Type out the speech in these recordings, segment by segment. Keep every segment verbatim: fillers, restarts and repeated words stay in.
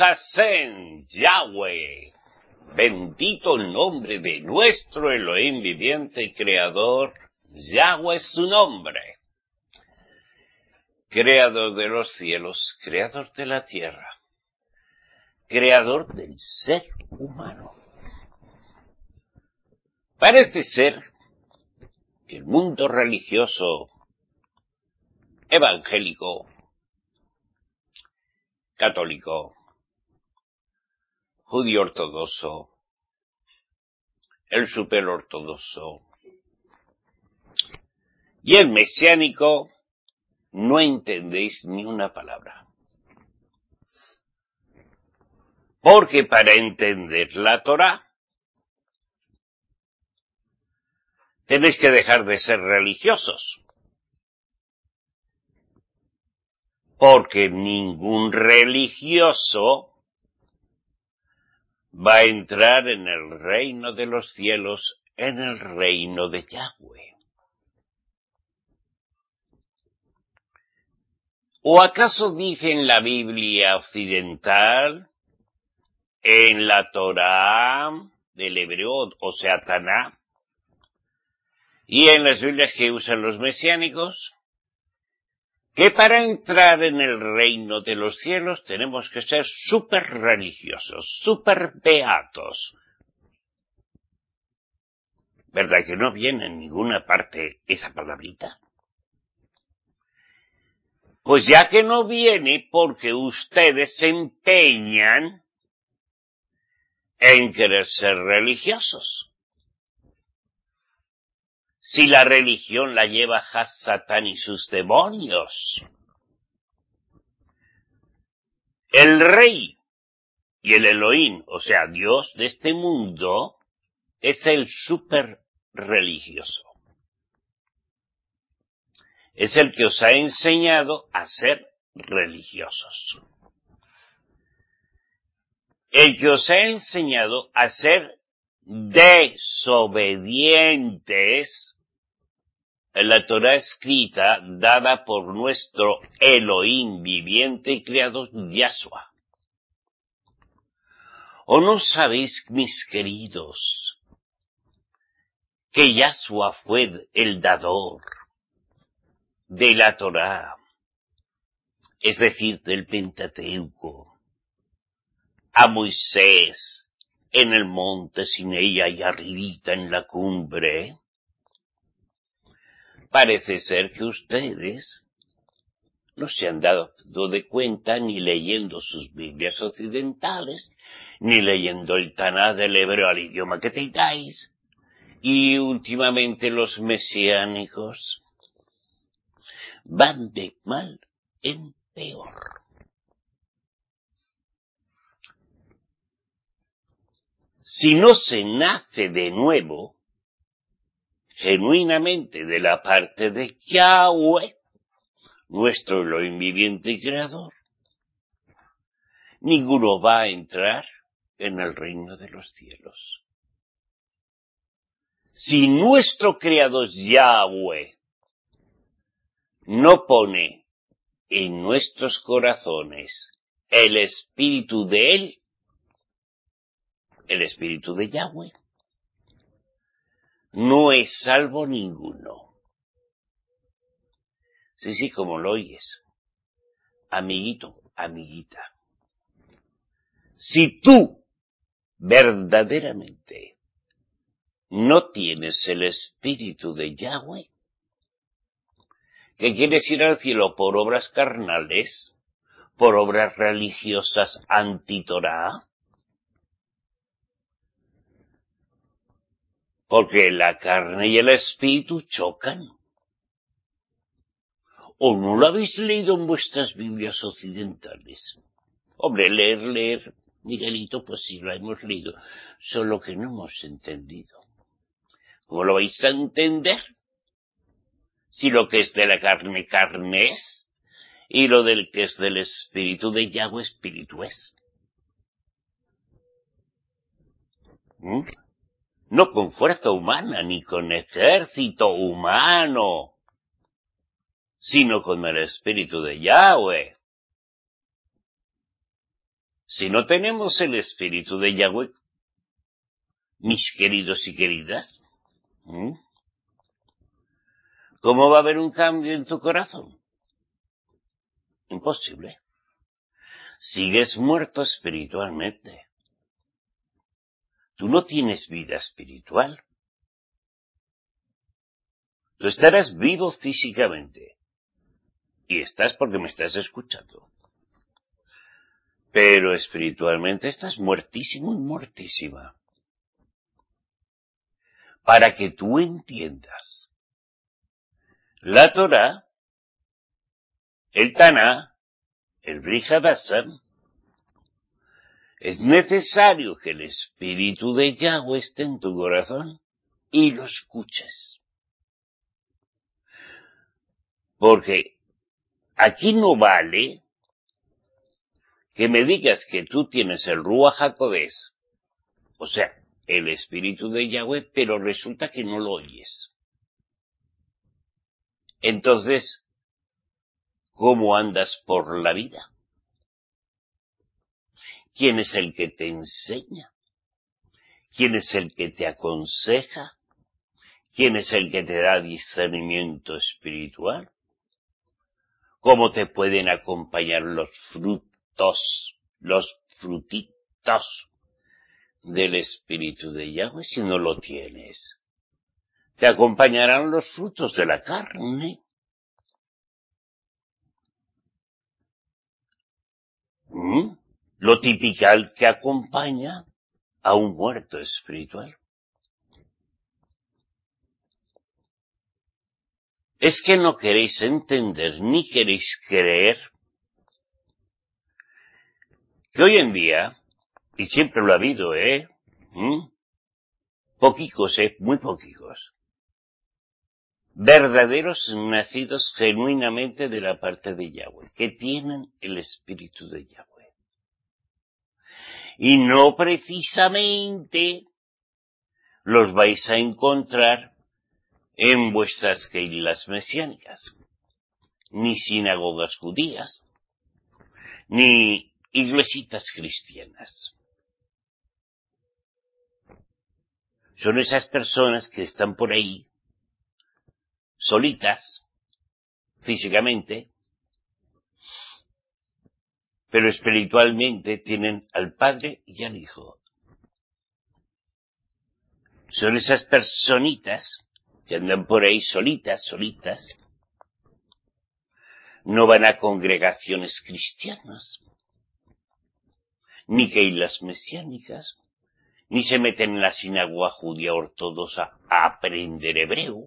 Hashem, Yahweh. Bendito el nombre de nuestro Elohim viviente y creador. Yahweh es su nombre. Creador de los cielos, creador de la tierra, creador del ser humano. Parece ser que el mundo religioso, evangélico, católico, judío ortodoxo, el superortodoxo y el mesiánico no entendéis ni una palabra. Porque para entender la Torá tenéis que dejar de ser religiosos. Porque ningún religioso va a entrar en el reino de los cielos, en el reino de Yahweh. ¿O acaso dice en la Biblia occidental, en la Torá del hebreo, o sea, Taná, y en las Biblias que usan los mesiánicos, que para entrar en el reino de los cielos tenemos que ser súper religiosos, súper beatos? ¿Verdad que no viene en ninguna parte esa palabrita? Pues ya que no viene, porque ustedes se empeñan en querer ser religiosos. Si la religión la lleva Satán y sus demonios. El rey y el Elohim, o sea, Dios de este mundo, es el súper religioso. Es el que os ha enseñado a ser religiosos. El que os ha enseñado a ser desobedientes en la Torá escrita dada por nuestro Elohim viviente y creador Yahshua. ¿O no sabéis, mis queridos, que Yahshua fue el dador de la Torá, es decir, del Pentateuco, a Moisés en el monte Sinaí y arribita en la cumbre? Parece ser que ustedes no se han dado de cuenta ni leyendo sus Biblias occidentales, ni leyendo el Taná del hebreo al idioma que tengáis, y últimamente los mesiánicos van de mal en peor. Si no se nace de nuevo, genuinamente de la parte de Yahweh, nuestro Elohim viviente y creador, ninguno va a entrar en el reino de los cielos. Si nuestro creador Yahweh no pone en nuestros corazones el espíritu de Él, el espíritu de Yahweh, no es salvo ninguno. Sí, sí, como lo oyes. Amiguito, amiguita. Si tú verdaderamente no tienes el espíritu de Yahweh, que quieres ir al cielo por obras carnales, por obras religiosas anti-Torá, porque la carne y el espíritu chocan. ¿O no lo habéis leído en vuestras Biblias occidentales? Hombre, leer, leer, Miguelito, pues sí, lo hemos leído, solo que no hemos entendido. ¿Cómo lo vais a entender? Si lo que es de la carne, carne es, y lo del que es del espíritu de Yahweh, espíritu es. ¿Mm? No con fuerza humana, ni con ejército humano, sino con el espíritu de Yahweh. Si no tenemos el espíritu de Yahweh, mis queridos y queridas, ¿Mm? ¿cómo va a haber un cambio en tu corazón? Imposible. Sigues muerto espiritualmente. Tú no tienes vida espiritual. Tú estarás vivo físicamente. Y estás porque me estás escuchando. Pero espiritualmente estás muertísimo y muertísima. Para que tú entiendas la Torah, el Taná, el Brit Hadashah, es necesario que el espíritu de Yahweh esté en tu corazón y lo escuches. Porque aquí no vale que me digas que tú tienes el Ruach HaKodesh, o sea, el espíritu de Yahweh, pero resulta que no lo oyes. Entonces, ¿cómo andas por la vida? ¿Quién es el que te enseña? ¿Quién es el que te aconseja? ¿Quién es el que te da discernimiento espiritual? ¿Cómo te pueden acompañar los frutos, los frutitos del espíritu de Yahweh si no lo tienes? Te acompañarán los frutos de la carne. ¿Mm? Lo tipical que acompaña a un muerto espiritual. Es que no queréis entender ni queréis creer que hoy en día, y siempre lo ha habido, ¿eh? ¿Mm? Poquicos, ¿eh? Muy poquicos. Verdaderos nacidos genuinamente de la parte de Yahweh, que tienen el espíritu de Yahweh. Y no precisamente los vais a encontrar en vuestras keilas mesiánicas, ni sinagogas judías, ni iglesitas cristianas. Son esas personas que están por ahí, solitas, físicamente, pero espiritualmente tienen al Padre y al Hijo. Son esas personitas que andan por ahí solitas, solitas, no van a congregaciones cristianas, ni keilas mesiánicas, ni se meten en la sinagoga judía ortodoxa a aprender hebreo.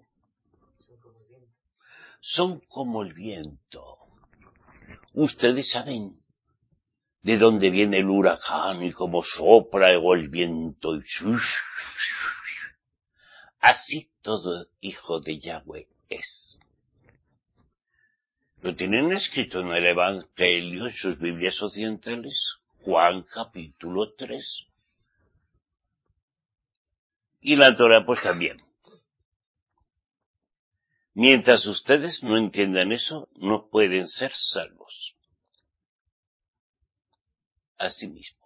Son como el viento. Ustedes saben de dónde viene el huracán y cómo sopla el viento. Y así todo hijo de Yahweh es. Lo tienen escrito en el Evangelio, en sus Biblias occidentales, Juan capítulo tres. Y la Torah pues también. Mientras ustedes no entiendan eso, no pueden ser salvos. Así mismo.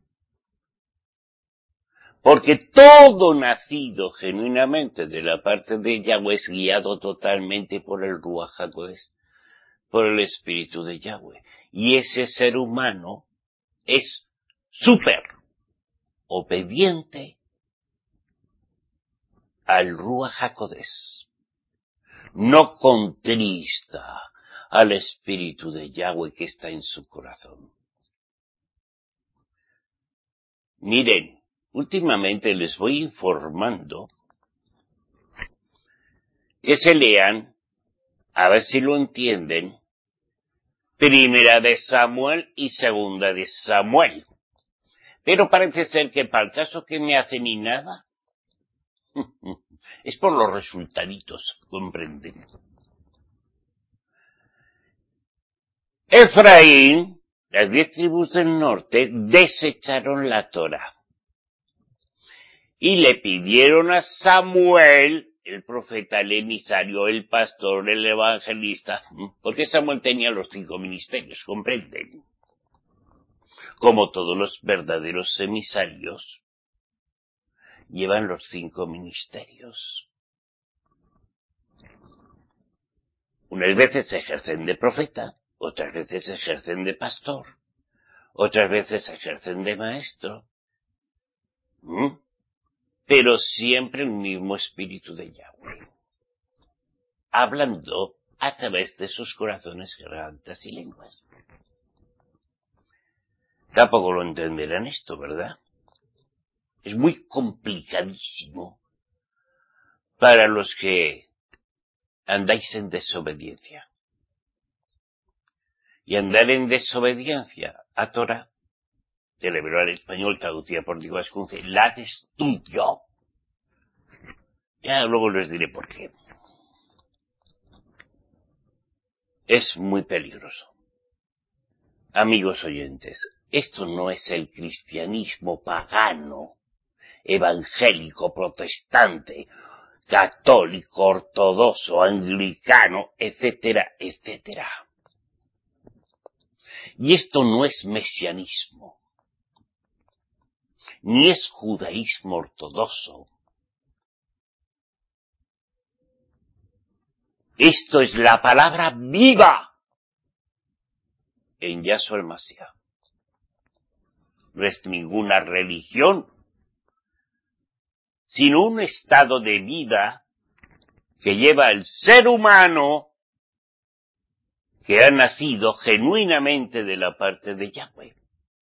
Porque todo nacido genuinamente de la parte de Yahweh es guiado totalmente por el Ruach HaKodesh, por el Espíritu de Yahweh. Y ese ser humano es súper obediente al Ruach HaKodesh. No contrista al Espíritu de Yahweh que está en su corazón. Miren, últimamente les voy informando que se lean, a ver si lo entienden, Primera de Samuel y Segunda de Samuel. Pero parece ser que para el caso que me hace ni nada, es por los resultaditos, comprenden. Efraín, las diez tribus del norte, desecharon la Torah. Y le pidieron a Samuel, el profeta, el emisario, el pastor, el evangelista, porque Samuel tenía los cinco ministerios, comprenden. como todos los verdaderos emisarios, llevan los cinco ministerios. Unas veces ejercen de profeta, otras veces ejercen de pastor, otras veces ejercen de maestro, ¿Mm? pero siempre el mismo espíritu de Yahweh, hablando a través de sus corazones, gargantas y lenguas. Tampoco lo entenderán esto, ¿verdad? Es muy complicadísimo para los que andáis en desobediencia. Y andar en desobediencia a Torah, del hebreo al español, traducida por Diego Ascunce, la destruyó. Ya luego les diré por qué. Es muy peligroso. Amigos oyentes, esto no es el cristianismo pagano, evangélico, protestante, católico, ortodoxo, anglicano, etcétera, etcétera. Y esto no es mesianismo, ni es judaísmo ortodoxo. Esto es la palabra viva en Yahshua el Mashiach. No es ninguna religión, sino un estado de vida que lleva el ser humano que ha nacido genuinamente de la parte de Yahweh.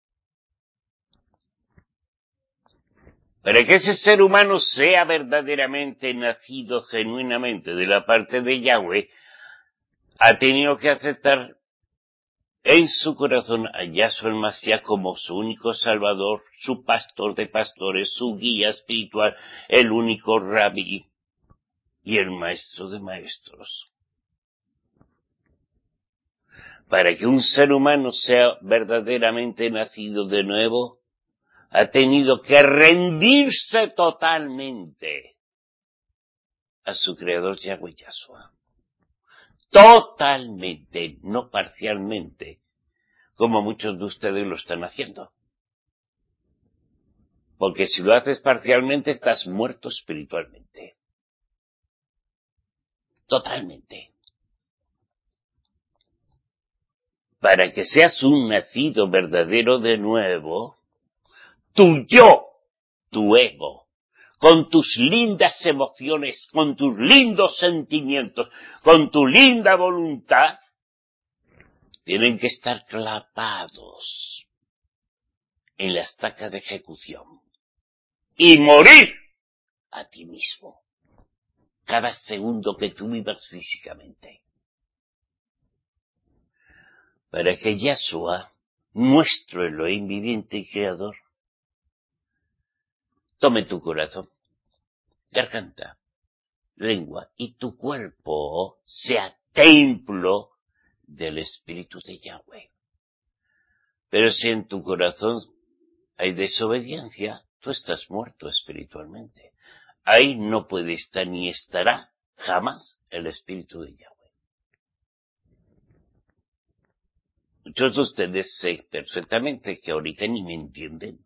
Para que ese ser humano sea verdaderamente nacido genuinamente de la parte de Yahweh, ha tenido que aceptar en su corazón a Yahshua el Mashiach como su único salvador, su pastor de pastores, su guía espiritual, el único rabí y el maestro de maestros. Para que un ser humano sea verdaderamente nacido de nuevo, ha tenido que rendirse totalmente a su creador Yahweh Yahshua. Totalmente, no parcialmente, como muchos de ustedes lo están haciendo. Porque si lo haces parcialmente, estás muerto espiritualmente. Totalmente. Para que seas un nacido verdadero de nuevo, tu yo, tu ego, con tus lindas emociones, con tus lindos sentimientos, con tu linda voluntad, tienen que estar clavados en la estaca de ejecución y morir a ti mismo cada segundo que tú vivas físicamente. Para que Yahshua, nuestro Elohim viviente y creador, tome tu corazón, garganta, lengua y tu cuerpo sea templo del Espíritu de Yahweh. Pero si en tu corazón hay desobediencia, tú estás muerto espiritualmente. Ahí no puede estar ni estará jamás el Espíritu de Yahweh. Muchos de ustedes sé perfectamente que ahorita ni me entienden.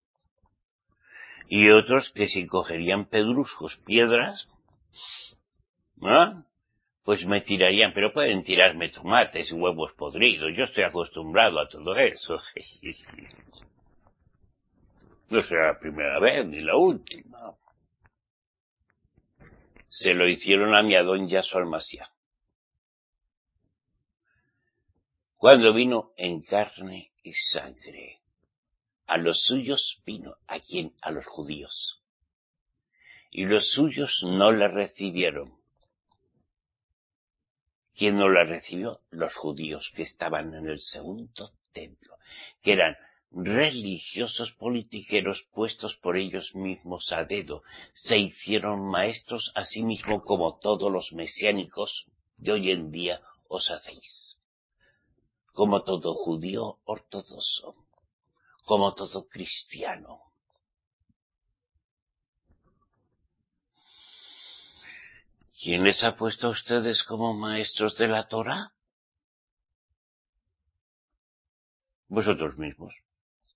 Y otros que si cogerían pedruscos, piedras, ¿no?, pues me tirarían, pero pueden tirarme tomates y huevos podridos. Yo estoy acostumbrado a todo eso. No será la primera vez ni la última. Se lo hicieron a mi Adón Yahshua el Mashiach. Cuando vino en carne y sangre, a los suyos vino, ¿a quién? A los judíos. Y los suyos no le recibieron. ¿Quién no la recibió? Los judíos que estaban en el segundo templo, que eran religiosos politiqueros puestos por ellos mismos a dedo. Se hicieron maestros a sí mismos como todos los mesiánicos de hoy en día os hacéis. Como todo judío ortodoxo, como todo cristiano. ¿Quién les ha puesto a ustedes como maestros de la Torah? Vosotros mismos.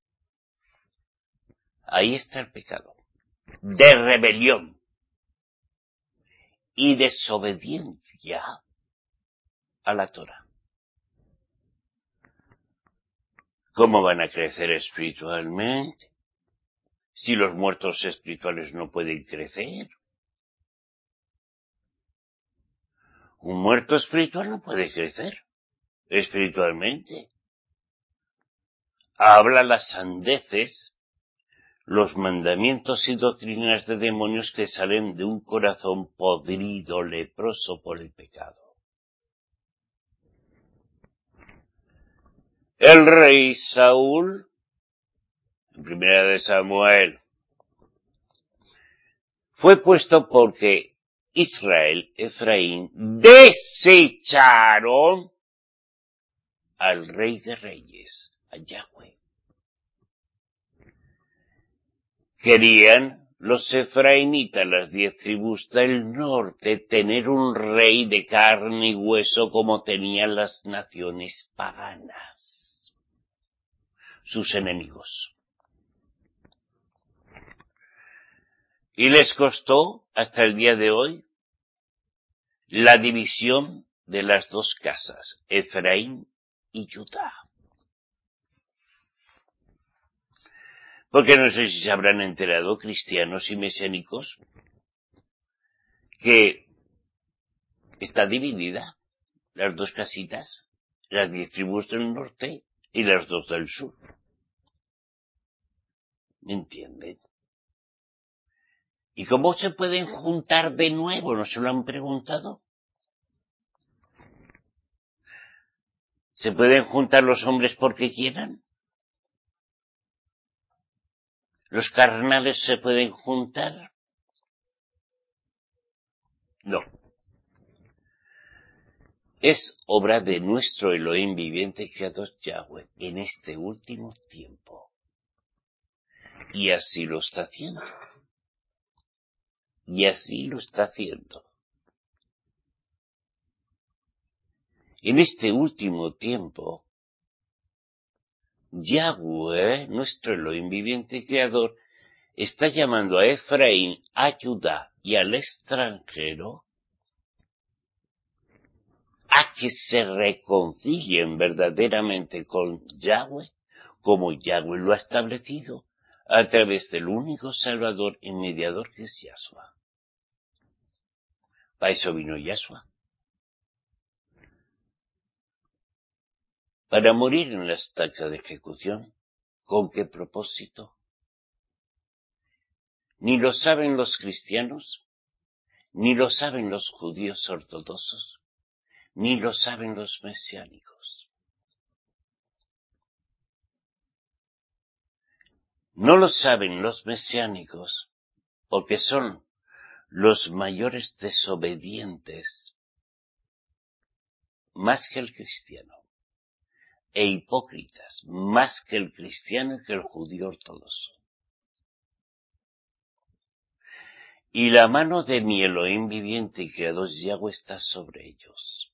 Ahí está el pecado. De rebelión y desobediencia a la Torah. ¿Cómo van a crecer espiritualmente si los muertos espirituales no pueden crecer? Un muerto espiritual no puede crecer espiritualmente. Habla las sandeces, los mandamientos y doctrinas de demonios que salen de un corazón podrido, leproso por el pecado. El rey Saúl, en primera de Samuel, fue puesto porque Israel, Efraín, desecharon al Rey de Reyes, a Yahweh. Querían los efraínitas, las diez tribus del norte, tener un rey de carne y hueso como tenían las naciones paganas, sus enemigos. Y les costó, hasta el día de hoy, la división de las dos casas, Efraín y Judá. Porque no sé si se habrán enterado cristianos y mesiánicos que está dividida las dos casitas, las diez tribus del norte y las dos del sur. ¿Me entienden? ¿Y cómo se pueden juntar de nuevo? ¿No se lo han preguntado? ¿Se pueden juntar los hombres porque quieran? ¿Los carnales se pueden juntar? No. Es obra de nuestro Elohim viviente creador Yahweh en este último tiempo. Y así lo está haciendo. Y así lo está haciendo. En este último tiempo, Yahweh, nuestro Elohim viviente creador, está llamando a Efraín, a Judá y al extranjero a que se reconcilien verdaderamente con Yahweh, como Yahweh lo ha establecido, a través del único Salvador y mediador que es Yahshua. Para eso vino Yahshua. Para morir en la estaca de ejecución. ¿Con qué propósito? Ni lo saben los cristianos, ni lo saben los judíos ortodoxos, ni lo saben los mesiánicos. No lo saben los mesiánicos porque son los mayores desobedientes más que el cristiano, e hipócritas más que el cristiano y que el judío ortodoxo. Y la mano de mi Elohim viviente y creador Yahweh está sobre ellos.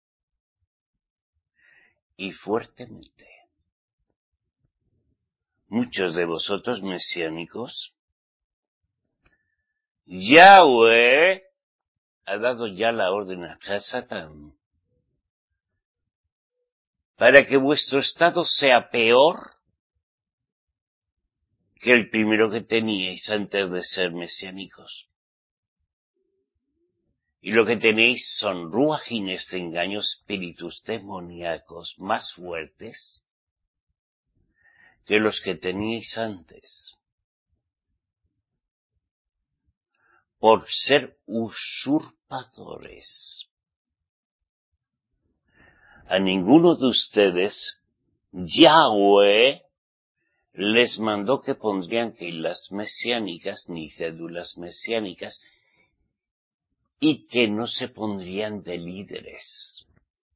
Y fuertemente. Muchos de vosotros mesiánicos, Yahweh ha dado ya la orden a Satán para que vuestro estado sea peor que el primero que teníais antes de ser mesiánicos. Y lo que tenéis son ruajines de engaño, espíritus demoníacos más fuertes que los que teníais antes. Por ser usurpadores. A ninguno de ustedes, Yahweh les mandó que pondrían que las mesiánicas, ni cédulas mesiánicas, y que no se pondrían de líderes.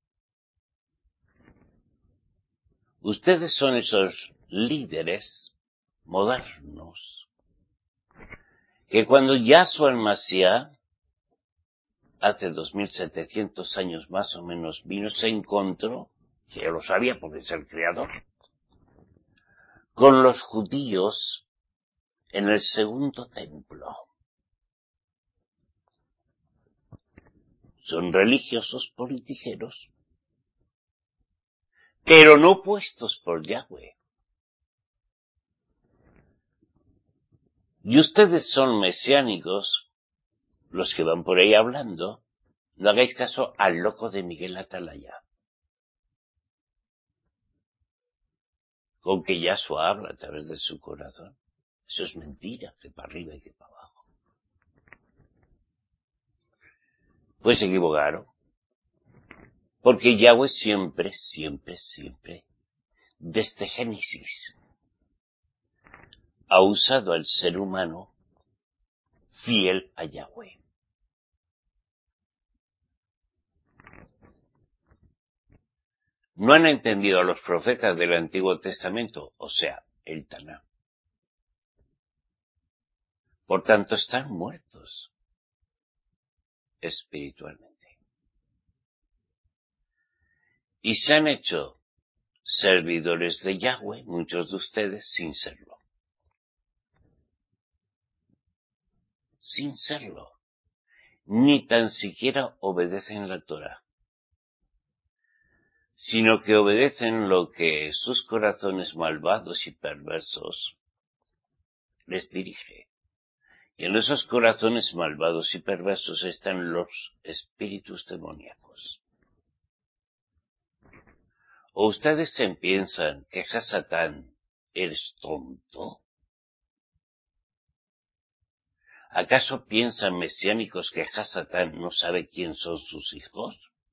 Ustedes son esos líderes modernos, que cuando Yahshua el Mashiach, hace dos mil setecientos años más o menos, vino, se encontró, que ya lo sabía porque es el creador, con los judíos en el segundo templo. Son religiosos politiqueros, pero no puestos por Yahweh. Y ustedes son mesiánicos, los que van por ahí hablando. No hagáis caso al loco de Miguel Atalaya, con que Yahshua habla a través de su corazón. Eso es mentira, que para arriba y que para abajo. Pues se equivocaron. Porque Yahweh siempre, siempre, siempre, desde Génesis, ha usado al ser humano fiel a Yahweh. No han entendido a los profetas del Antiguo Testamento, o sea, el Taná. Por tanto, están muertos espiritualmente. Y se han hecho servidores de Yahweh, muchos de ustedes, sin serlo. Sin serlo. Ni tan siquiera obedecen la Torah, sino que obedecen lo que sus corazones malvados y perversos les dirige. Y en esos corazones malvados y perversos están los espíritus demoníacos. ¿O ustedes se piensan que Hasatán eres tonto? ¿Acaso piensan mesiánicos que Hasatán no sabe quién son sus hijos?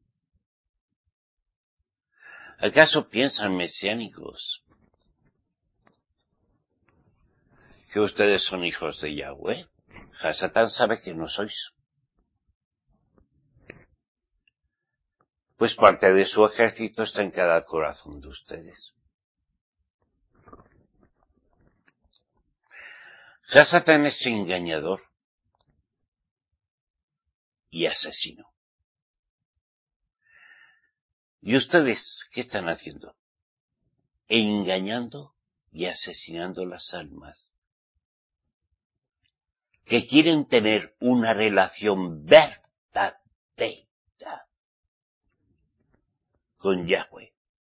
¿Acaso piensan mesiánicos que ustedes son hijos de Yahweh? Hasatán sabe que no sois. Pues parte de su ejército está en cada corazón de ustedes. Hasatán es engañador y asesino. ¿Y ustedes qué están haciendo? Engañando y asesinando las almas que quieren tener una relación verdadera con Yahweh.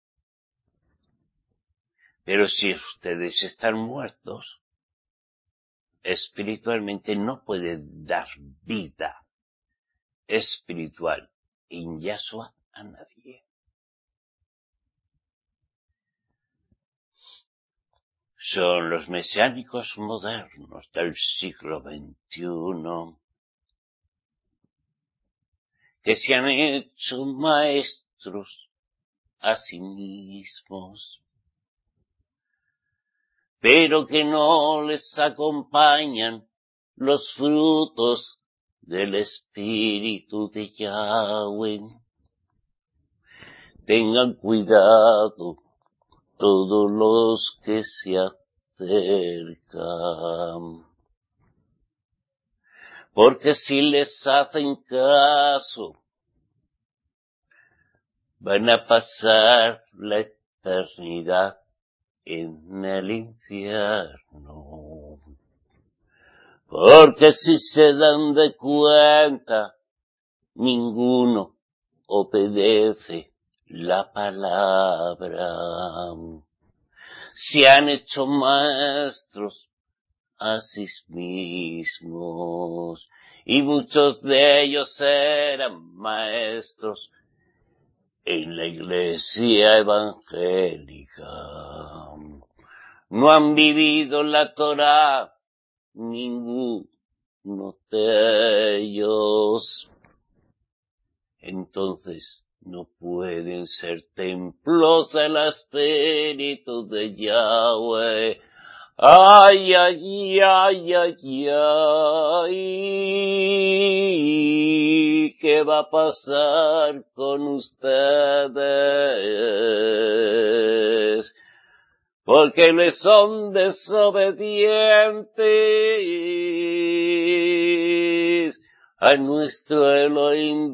Pero si ustedes están muertos, espiritualmente no pueden dar vida espiritual en Yahshua a nadie. Son los mesiánicos modernos del siglo veintiuno que se han hecho maestros a sí mismos, pero que no les acompañan los frutos del Espíritu de Yahweh. Tengan cuidado todos los que se acercan, porque si les hacen caso, van a pasar la eternidad en el infierno. Porque si se dan de cuenta, ninguno obedece la palabra. Se han hecho maestros a sí mismos, y muchos de ellos eran maestros en la iglesia evangélica. No han vivido la Torah ninguno de ellos. Entonces no pueden ser templos del Espíritu de Yahweh. Ay, ay, ay, ay, ay, ¿qué va a pasar con ustedes? Porque les son desobedientes a nuestro Elohim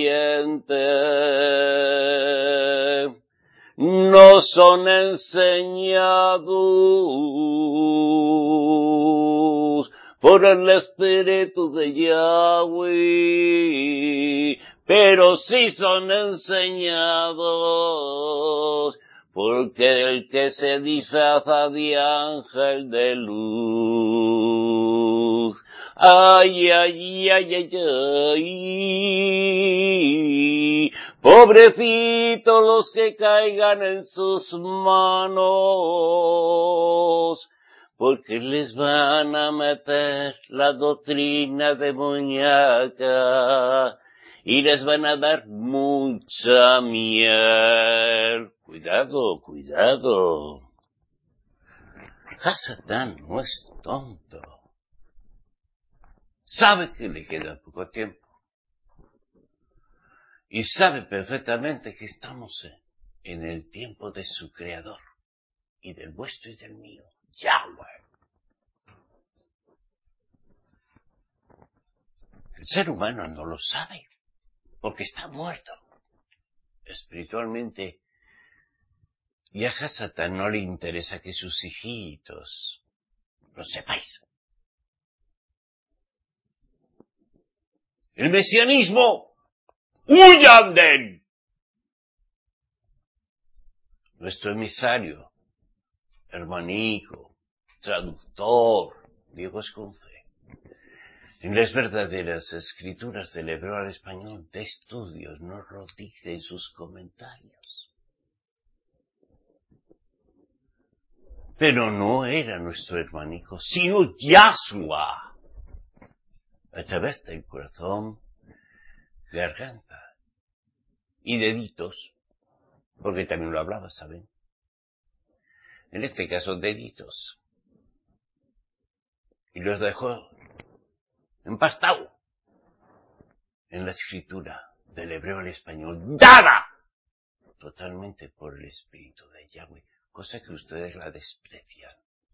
viviente. No son enseñados por el espíritu de Yahweh, pero sí son enseñados, porque el que se disfraza de ángel de luz, ay, ay, ay, ay, ay, pobrecitos los que caigan en sus manos, porque les van a meter la doctrina demoníaca y les van a dar mucha miel. Cuidado, cuidado. Hasatán no es tonto. Sabe que le queda poco tiempo. Y sabe perfectamente que estamos en el tiempo de su creador, y del vuestro y del mío, Yahweh. El ser humano no lo sabe, porque está muerto espiritualmente. Y a Hasatán no le interesa que sus hijitos lo sepáis. El mesianismo, huyan de él. Nuestro emisario, hermanico, traductor, Diego Escunce, en las verdaderas escrituras del hebreo al español de estudios, nos lo dice en sus comentarios. Pero no era nuestro hermanico, sino Yahshua, a través del corazón, garganta y deditos, porque también lo hablaba, ¿saben? En este caso, deditos. Y los dejó empastado en la escritura del hebreo al español, dada totalmente por el Espíritu de Yahweh, cosa que ustedes la desprecian.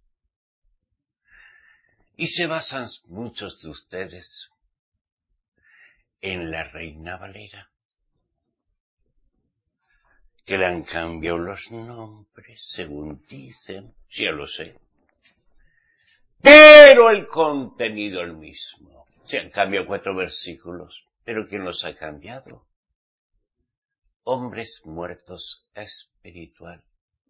Y se basan muchos de ustedes en la Reina Valera, que le han cambiado los nombres, según dicen, sí, ya lo sé. Pero el contenido el mismo. Se han cambiado cuatro versículos, pero ¿quién los ha cambiado? Hombres muertos espiritualmente.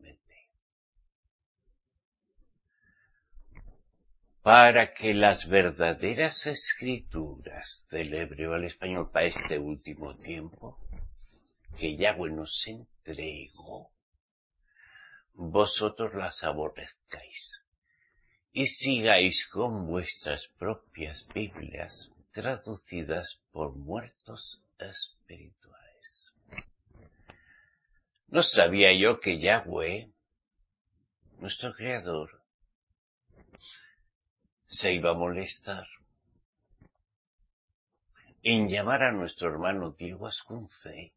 Para que las verdaderas escrituras del hebreo al español para este último tiempo, que Yahweh nos entregó, vosotros las aborrezcáis y sigáis con vuestras propias Biblias traducidas por muertos espirituales. No sabía yo que Yahweh, nuestro Creador, se iba a molestar en llamar a nuestro hermano Diego Ascunce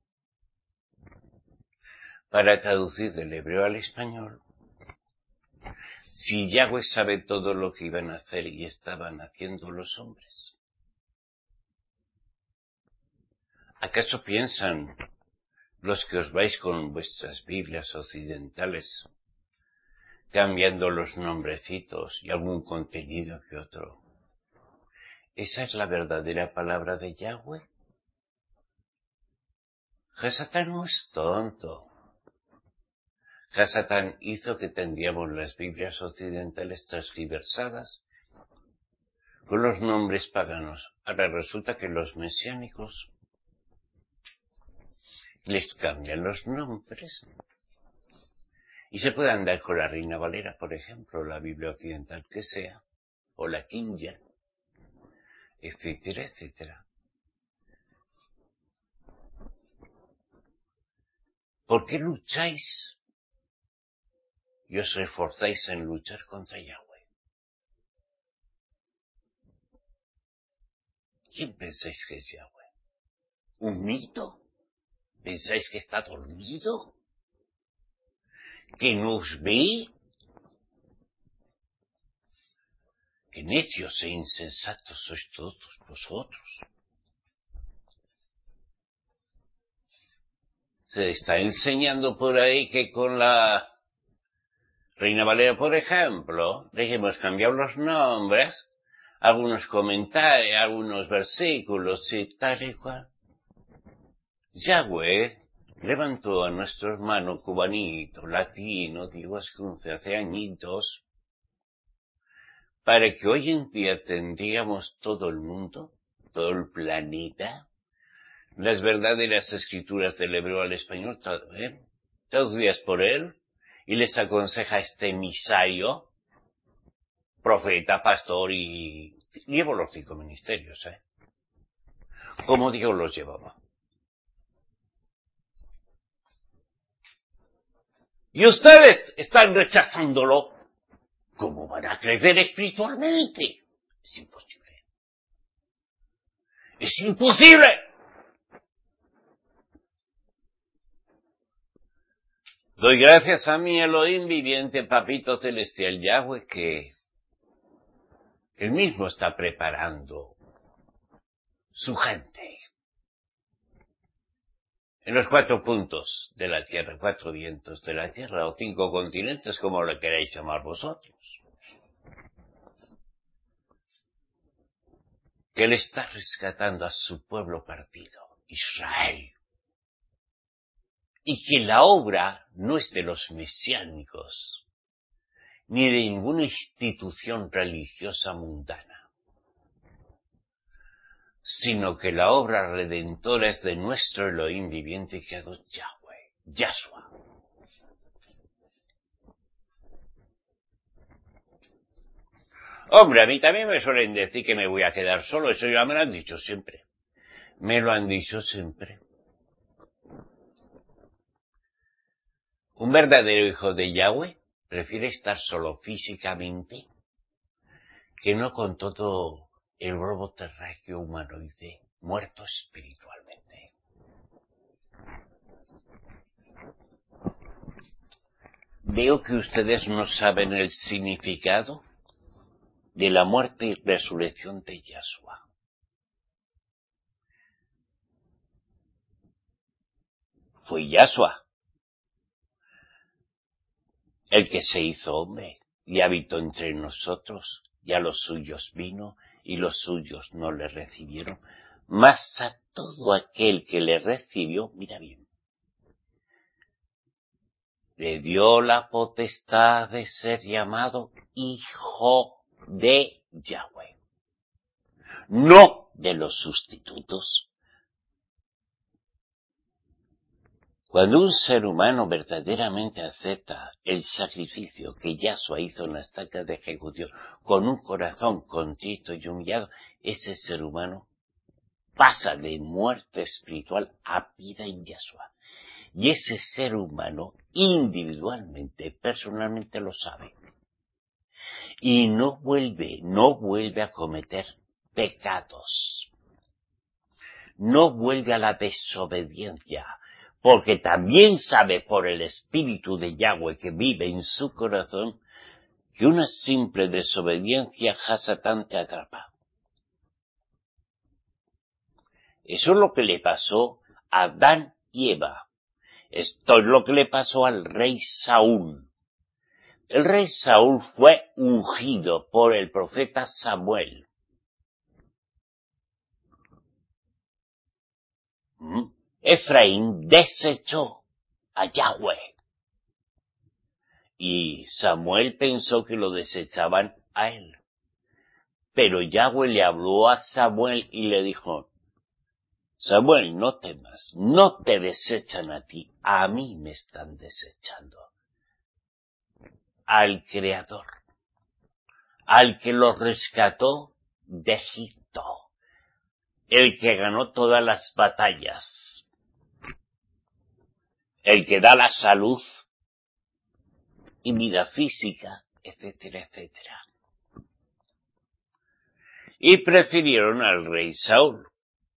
para traducir del hebreo al español, si Yahweh sabe todo lo que iban a hacer y estaban haciendo los hombres. ¿Acaso piensan los que os vais con vuestras Biblias occidentales, cambiando los nombrecitos y algún contenido que otro? ¿Esa es la verdadera palabra de Yahweh? Hasatán no es tonto. Hasatán hizo que tendríamos las Biblias occidentales transgiversadas con los nombres paganos. Ahora resulta que los mesiánicos les cambian los nombres. Y se puede andar con la Reina Valera, por ejemplo, la Biblia occidental que sea, o la King James, etcétera, etcétera. ¿Por qué lucháis y os reforzáis en luchar contra Yahweh? ¿Quién pensáis que es Yahweh? ¿Un mito? ¿Pensáis que está dormido? ¿Que no os ve? ¡Qué necios e insensatos sois todos vosotros! Se está enseñando por ahí que con la Reina Valera, por ejemplo, les hemos cambiado los nombres algunos comentarios, algunos versículos y tal y cual. Yahweh levantó a nuestro hermano cubanito, latino, Diego Ascunce, hace añitos, para que hoy en día tendríamos todo el mundo, todo el planeta, las verdaderas escrituras del hebreo al español, todo, ¿eh? traducidas por él, y les aconseja este emisario, profeta, pastor y... llevo los cinco ministerios, ¿eh? Como Dios los llevaba. Y ustedes están rechazándolo. ¿Cómo van a crecer espiritualmente? Es imposible. ¡Es imposible! Doy gracias a mi Elohim viviente, Papito Celestial Yahweh, que él mismo está preparando su gente en los cuatro puntos de la tierra, cuatro vientos de la tierra, o cinco continentes, como lo queráis llamar vosotros. Que él está rescatando a su pueblo partido, Israel. Y que la obra no es de los mesiánicos, ni de ninguna institución religiosa mundana, sino que la obra redentora es de nuestro Elohim viviente y creador Yahweh, Yahshua. Hombre, a mí también me suelen decir que me voy a quedar solo, eso ya me lo han dicho siempre. Me lo han dicho siempre. Un verdadero hijo de Yahweh prefiere estar solo físicamente que no con todo el globo terráqueo humanoide muerto espiritualmente. Veo que ustedes no saben el significado de la muerte y resurrección de Yahshua. Fue Yahshua el que se hizo hombre y habitó entre nosotros, y a los suyos vino, y los suyos no le recibieron, mas a todo aquel que le recibió, mira bien, le dio la potestad de ser llamado hijo de Yahweh, no de los sustitutos. Cuando un ser humano verdaderamente acepta el sacrificio que Yahshua hizo en la estaca de ejecución con un corazón contrito y humillado, ese ser humano pasa de muerte espiritual a vida en Yahshua. Y ese ser humano individualmente, personalmente lo sabe. Y no vuelve, no vuelve a cometer pecados. No vuelve a la desobediencia. Porque también sabe por el Espíritu de Yahweh que vive en su corazón que una simple desobediencia Hasatán te atrapa. Eso es lo que le pasó a Adán y Eva. Esto es lo que le pasó al rey Saúl. El rey Saúl fue ungido por el profeta Samuel. ¿Mm? Efraín desechó a Yahweh. Y Samuel pensó que lo desechaban a él. Pero Yahweh le habló a Samuel y le dijo, Samuel, no temas, no te desechan a ti, a mí me están desechando. Al Creador, al que los rescató de Egipto, el que ganó todas las batallas, el que da la salud y vida física, etcétera, etcétera. Y prefirieron al rey Saúl.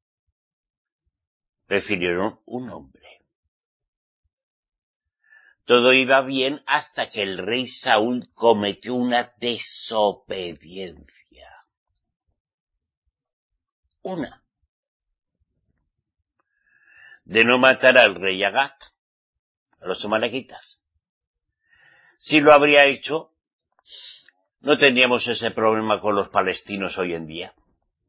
Prefirieron un hombre. Todo iba bien hasta que el rey Saúl cometió una desobediencia. Una. De no matar al rey Agat, a los amalequitas. Si lo habría hecho, no tendríamos ese problema con los palestinos hoy en día.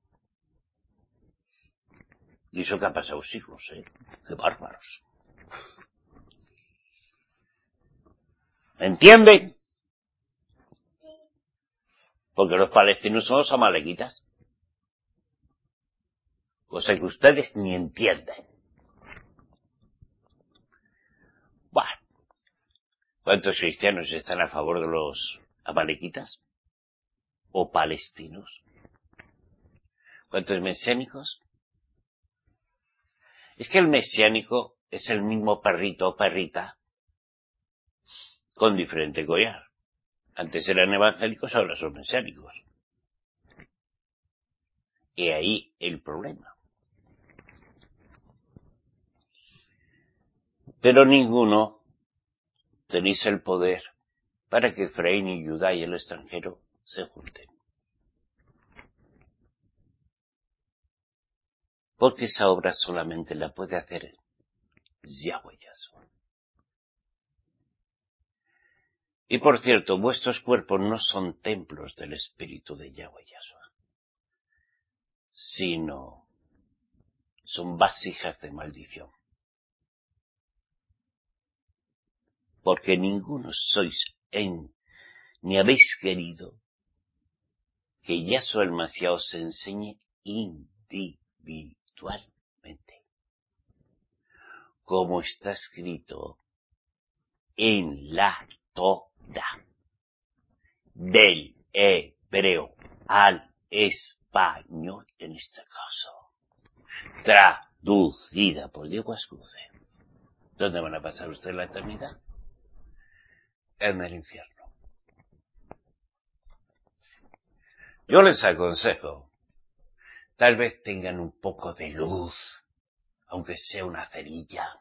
Y eso que ha pasado siglos, ¿eh? ¡Qué bárbaros! ¿Me entienden? Porque los palestinos son los amalequitas. Cosa que ustedes ni entienden. Bueno, ¿cuántos cristianos están a favor de los amalequitas? ¿O palestinos? ¿Cuántos mesiánicos? Es que el mesiánico es el mismo perrito o perrita con diferente collar. Antes eran evangélicos, ahora son mesiánicos. Y ahí el problema. Pero ninguno tenéis el poder para que Efraín y Judá y el extranjero se junten. Porque esa obra solamente la puede hacer Yahweh Yahshua. Y por cierto, vuestros cuerpos no son templos del Espíritu de Yahweh Yahshua, sino son vasijas de maldición. Porque ninguno sois en, ni habéis querido que Yahshua el Mashiach os enseñe individualmente. Como está escrito en la Torah, del hebreo al español, en este caso, traducida por Diego Ascuce. ¿Dónde van a pasar ustedes la eternidad? En el infierno. Yo les aconsejo, tal vez tengan un poco de luz, aunque sea una cerilla,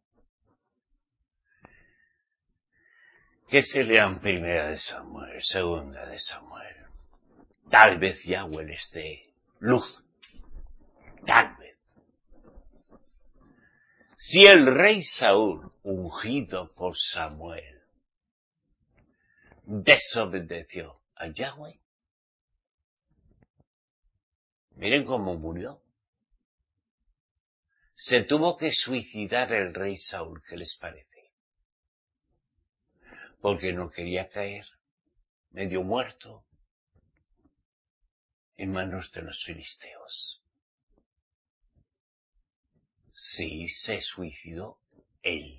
que se lean primera de Samuel, segunda de Samuel. Tal vez Yahweh les dé luz. Tal vez. Si el rey Saúl, ungido por Samuel, desobedeció a Yahweh, miren cómo murió. Se tuvo que suicidar el rey Saúl, ¿qué les parece? Porque no quería caer, medio muerto, en manos de los filisteos. Sí, se suicidó él.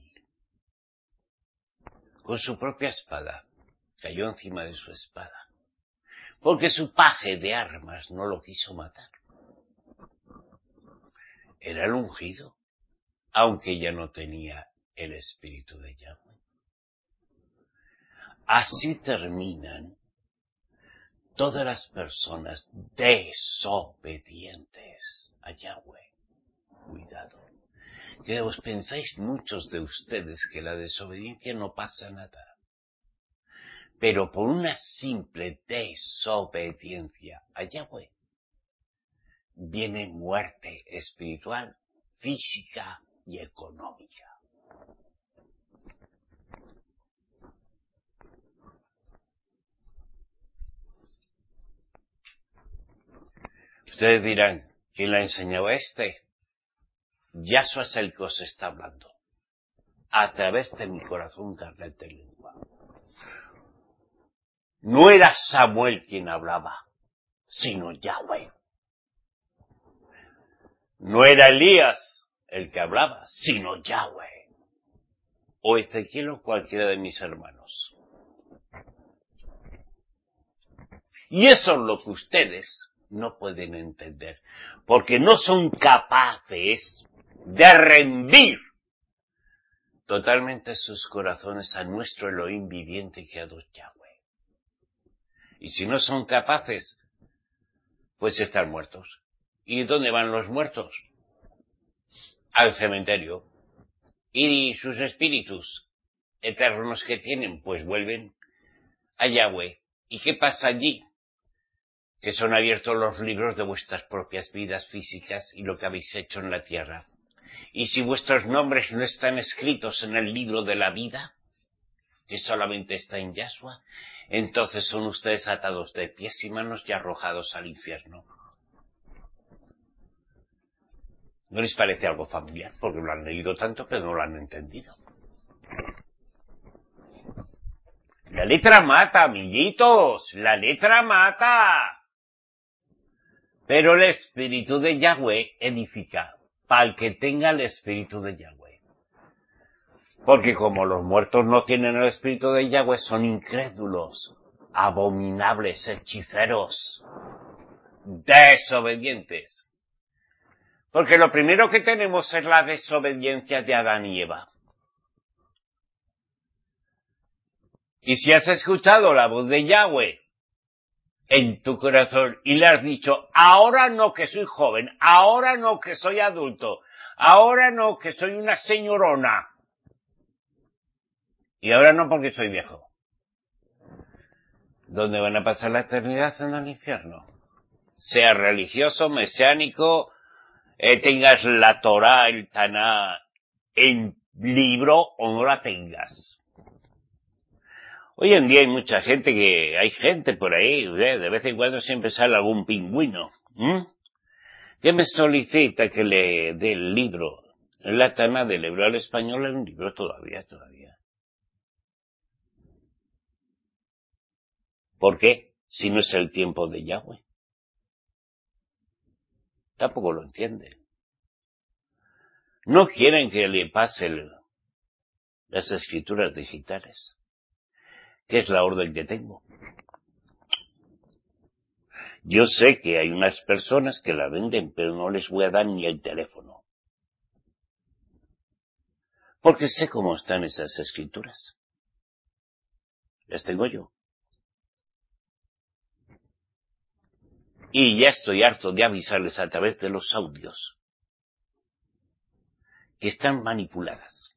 Con su propia espada. Cayó encima de su espada. Porque su paje de armas no lo quiso matar. Era el ungido, aunque ya no tenía el espíritu de Yahweh. Así terminan todas las personas desobedientes a Yahweh. Cuidado. Que os pensáis muchos de ustedes que la desobediencia no pasa nada. Pero por una simple desobediencia a Yahweh viene muerte espiritual, física y económica. Ustedes dirán, ¿quién le ha enseñado a este? Yahshua es el que os está hablando, a través de mi corazón carnal de lengua. No era Samuel quien hablaba, sino Yahweh. No era Elías el que hablaba, sino Yahweh. O Ezequiel o cualquiera de mis hermanos. Y eso es lo que ustedes no pueden entender, porque no son capaces de rendir totalmente sus corazones a nuestro Elohim viviente y creador Yahweh. Y si no son capaces, pues están muertos. ¿Y dónde van los muertos? Al cementerio. ¿Y sus espíritus eternos que tienen? Pues vuelven a Yahweh. ¿Y qué pasa allí? Que son abiertos los libros de vuestras propias vidas físicas y lo que habéis hecho en la tierra. Y si vuestros nombres no están escritos en el libro de la vida, que solamente está en Yahshua, entonces son ustedes atados de pies y manos y arrojados al infierno. ¿No les parece algo familiar? Porque lo han leído tanto, pero no lo han entendido. La letra mata, amiguitos, la letra mata. Pero el espíritu de Yahweh edifica, para el que tenga el espíritu de Yahweh. Porque como los muertos no tienen el espíritu de Yahweh, son incrédulos, abominables, hechiceros, desobedientes. Porque lo primero que tenemos es la desobediencia de Adán y Eva. Y si has escuchado la voz de Yahweh en tu corazón y le has dicho, ahora no que soy joven, ahora no que soy adulto, ahora no que soy una señorona, y ahora no porque soy viejo, ¿dónde van a pasar la eternidad? En el infierno. Sea religioso, mesiánico, eh, tengas la Torá, el Taná en libro o no la tengas. Hoy en día hay mucha gente que, hay gente por ahí, ¿eh? De vez en cuando siempre sale algún pingüino, ¿eh? que me solicita que le dé el libro, la Taná del hebreo al español, es un libro todavía, todavía. ¿Por qué? Si no es el tiempo de Yahweh. Tampoco lo entienden. No quieren que le pase el, las escrituras digitales, que es la orden que tengo. Yo sé que hay unas personas que la venden, pero no les voy a dar ni el teléfono. Porque sé cómo están esas escrituras. Las tengo yo. Y ya estoy harto de avisarles a través de los audios que están manipuladas.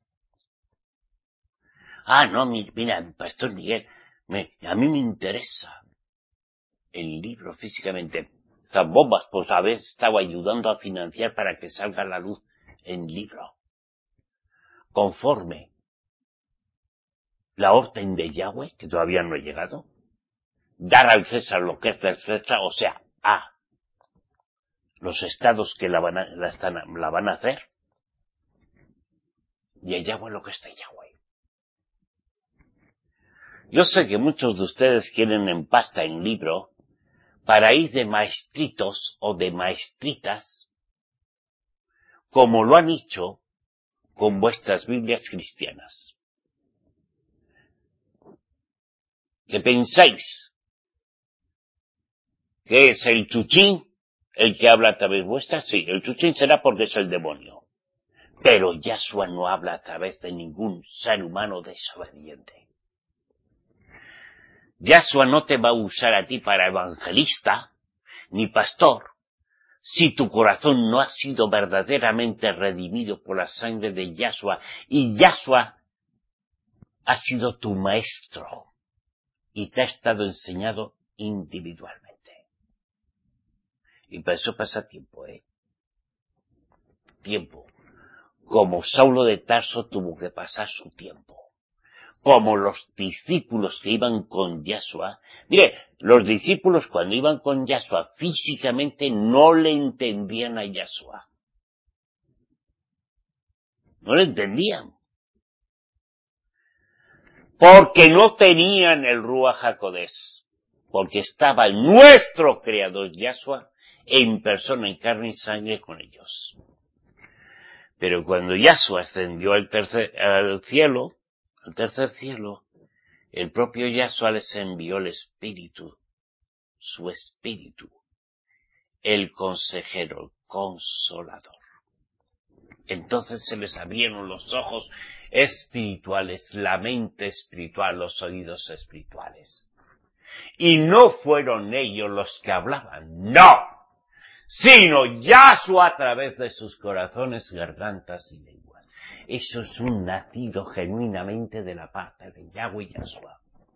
Ah, no, mira, Pastor Miguel, me, a mí me interesa el libro físicamente. Zambobas, pues haber estado ayudando a financiar para que salga a la luz en libro. Conforme la orden de Yahweh, que todavía no ha llegado. Dar al César lo que es del César, o sea, a los estados que la van a, la, están, la van a hacer. Y a Yahweh lo que está Yahweh. Yo sé que muchos de ustedes quieren en pasta en libro para ir de maestritos o de maestritas, como lo han hecho con vuestras Biblias cristianas. ¿Qué pensáis? ¿Que es el chuchín el que habla a través vuestra? Sí, el chuchín será porque es el demonio. Pero Yahshua no habla a través de ningún ser humano desobediente. Yahshua no te va a usar a ti para evangelista, ni pastor, si tu corazón no ha sido verdaderamente redimido por la sangre de Yahshua, y Yahshua ha sido tu maestro, y te ha estado enseñado individualmente. Y para eso pasa tiempo, ¿eh? Tiempo. Como Saulo de Tarso tuvo que pasar su tiempo. Como los discípulos que iban con Yahshua. Mire, los discípulos cuando iban con Yahshua físicamente no le entendían a Yahshua. No le entendían. Porque no tenían el Ruach HaKodesh. Porque estaba nuestro Creador Yahshua en persona, en carne y sangre con ellos. Pero cuando Yahshua ascendió al tercer, al cielo, al tercer cielo, el propio Yahshua les envió el Espíritu, su Espíritu, el consejero, el consolador. Entonces se les abrieron los ojos espirituales, la mente espiritual, los oídos espirituales. Y no fueron ellos los que hablaban, no, sino Yahshua a través de sus corazones, gargantas y lenguas. Eso es un nacido genuinamente de la parte de Yahweh y Yahshua.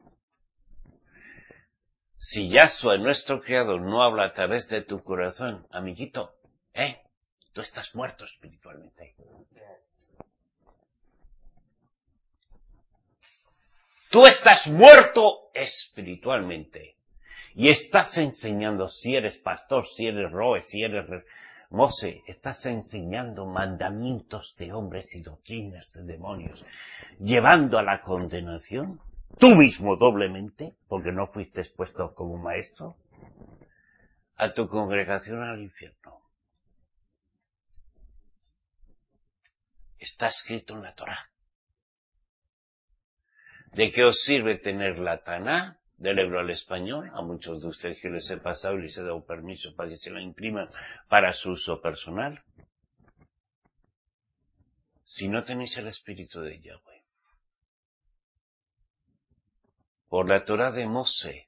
Si Yahshua, nuestro Creador, no habla a través de tu corazón, amiguito, ¿eh? Tú estás muerto espiritualmente. Tú estás muerto espiritualmente. Y estás enseñando, si eres pastor, si eres roe, si eres mose, estás enseñando mandamientos de hombres y doctrinas de demonios, llevando a la condenación, tú mismo doblemente, porque no fuiste expuesto como maestro, a tu congregación al infierno. Está escrito en la Torá. ¿De qué os sirve tener la Taná del hebreo al español? A muchos de ustedes que les he pasado y les he dado permiso para que se la impriman para su uso personal. Si no tenéis el espíritu de Yahweh. Por la Torá de Moshe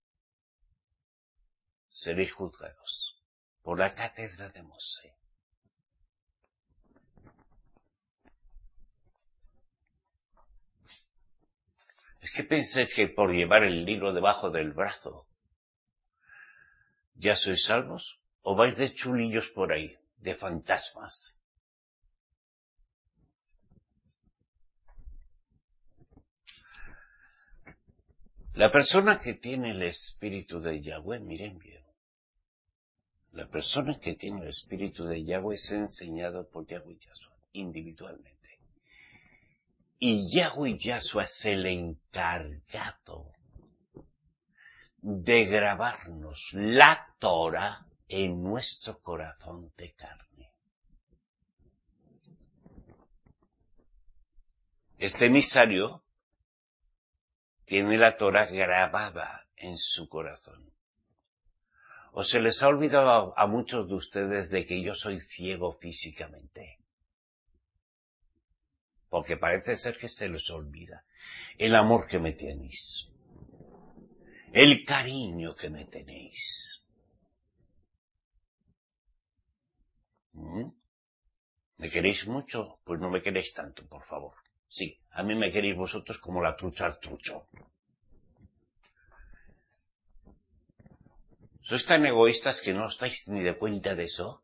seréis juzgados. Por la cátedra de Moshe. Es que pensáis que por llevar el libro debajo del brazo ya sois salvos, o vais de chulillos por ahí, de fantasmas. La persona que tiene el espíritu de Yahweh, miren bien, la persona que tiene el espíritu de Yahweh es enseñado por Yahweh y Yahshua, individualmente. Y Yahweh y Yahshua es el encargado de grabarnos la Torah en nuestro corazón de carne. Este emisario tiene la Torah grabada en su corazón. ¿O se les ha olvidado a, a muchos de ustedes de que yo soy ciego físicamente? Porque parece ser que se les olvida el amor que me tenéis, el cariño que me tenéis. ¿Mm? ¿Me queréis mucho? Pues no me queréis tanto, por favor. Sí, a mí me queréis vosotros como la trucha al trucho. ¿Sois tan egoístas que no os dais ni de cuenta de eso?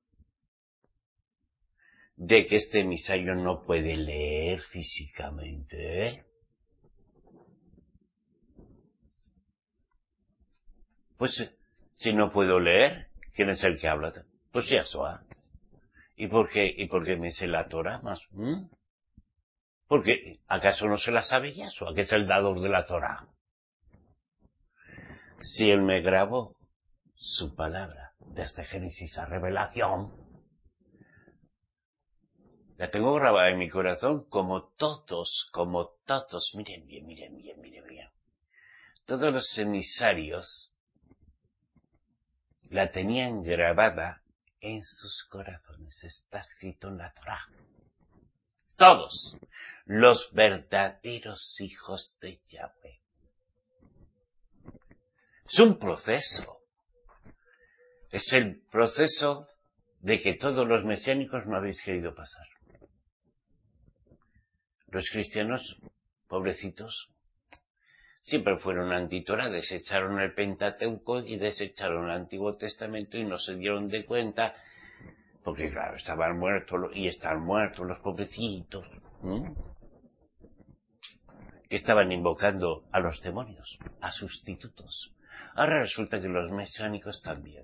De que este emisario no puede leer físicamente, ¿eh? Pues si no puedo leer, ¿quién es el que habla? Pues Yahshua. ¿Y por qué, y por qué me sé la Torah más? ¿Mm? Porque ¿acaso no se la sabe Yahshua, que es el dador de la Torah? Si él me grabó su palabra desde Génesis a Revelación, la tengo grabada en mi corazón como todos, como todos, miren bien, miren bien, miren bien. Todos los emisarios la tenían grabada en sus corazones. Está escrito en la Torá. Todos los verdaderos hijos de Yahweh. Es un proceso. Es el proceso de que todos los mesiánicos no habéis querido pasar. Los cristianos, pobrecitos, siempre fueron anti-Torah, desecharon el Pentateuco y desecharon el Antiguo Testamento y no se dieron de cuenta, porque claro, estaban muertos y están muertos los pobrecitos, ¿eh? Que estaban invocando a los demonios, a sustitutos. Ahora resulta que los mesiánicos también.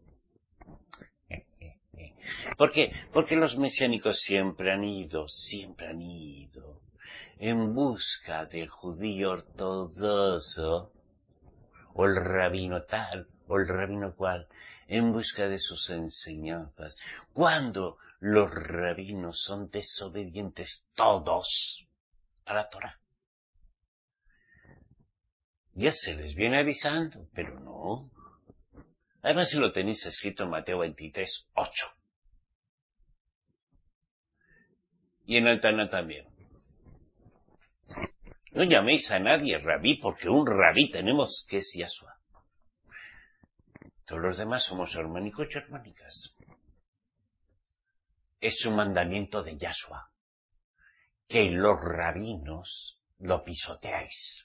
¿Por qué? Porque los mesiánicos siempre han ido, siempre han ido en busca del judío ortodoxo, o el rabino tal, o el rabino cual, en busca de sus enseñanzas. Cuando los rabinos son desobedientes todos a la Torah. Ya se les viene avisando, pero no. Además, si lo tenéis escrito en Mateo veintitrés, ocho. Y en el Taná también. No llaméis a nadie rabí, porque un rabí tenemos que es Yahshua. Todos los demás somos hermánicos y hermánicas. Es un mandamiento de Yahshua, que los rabinos lo pisoteáis.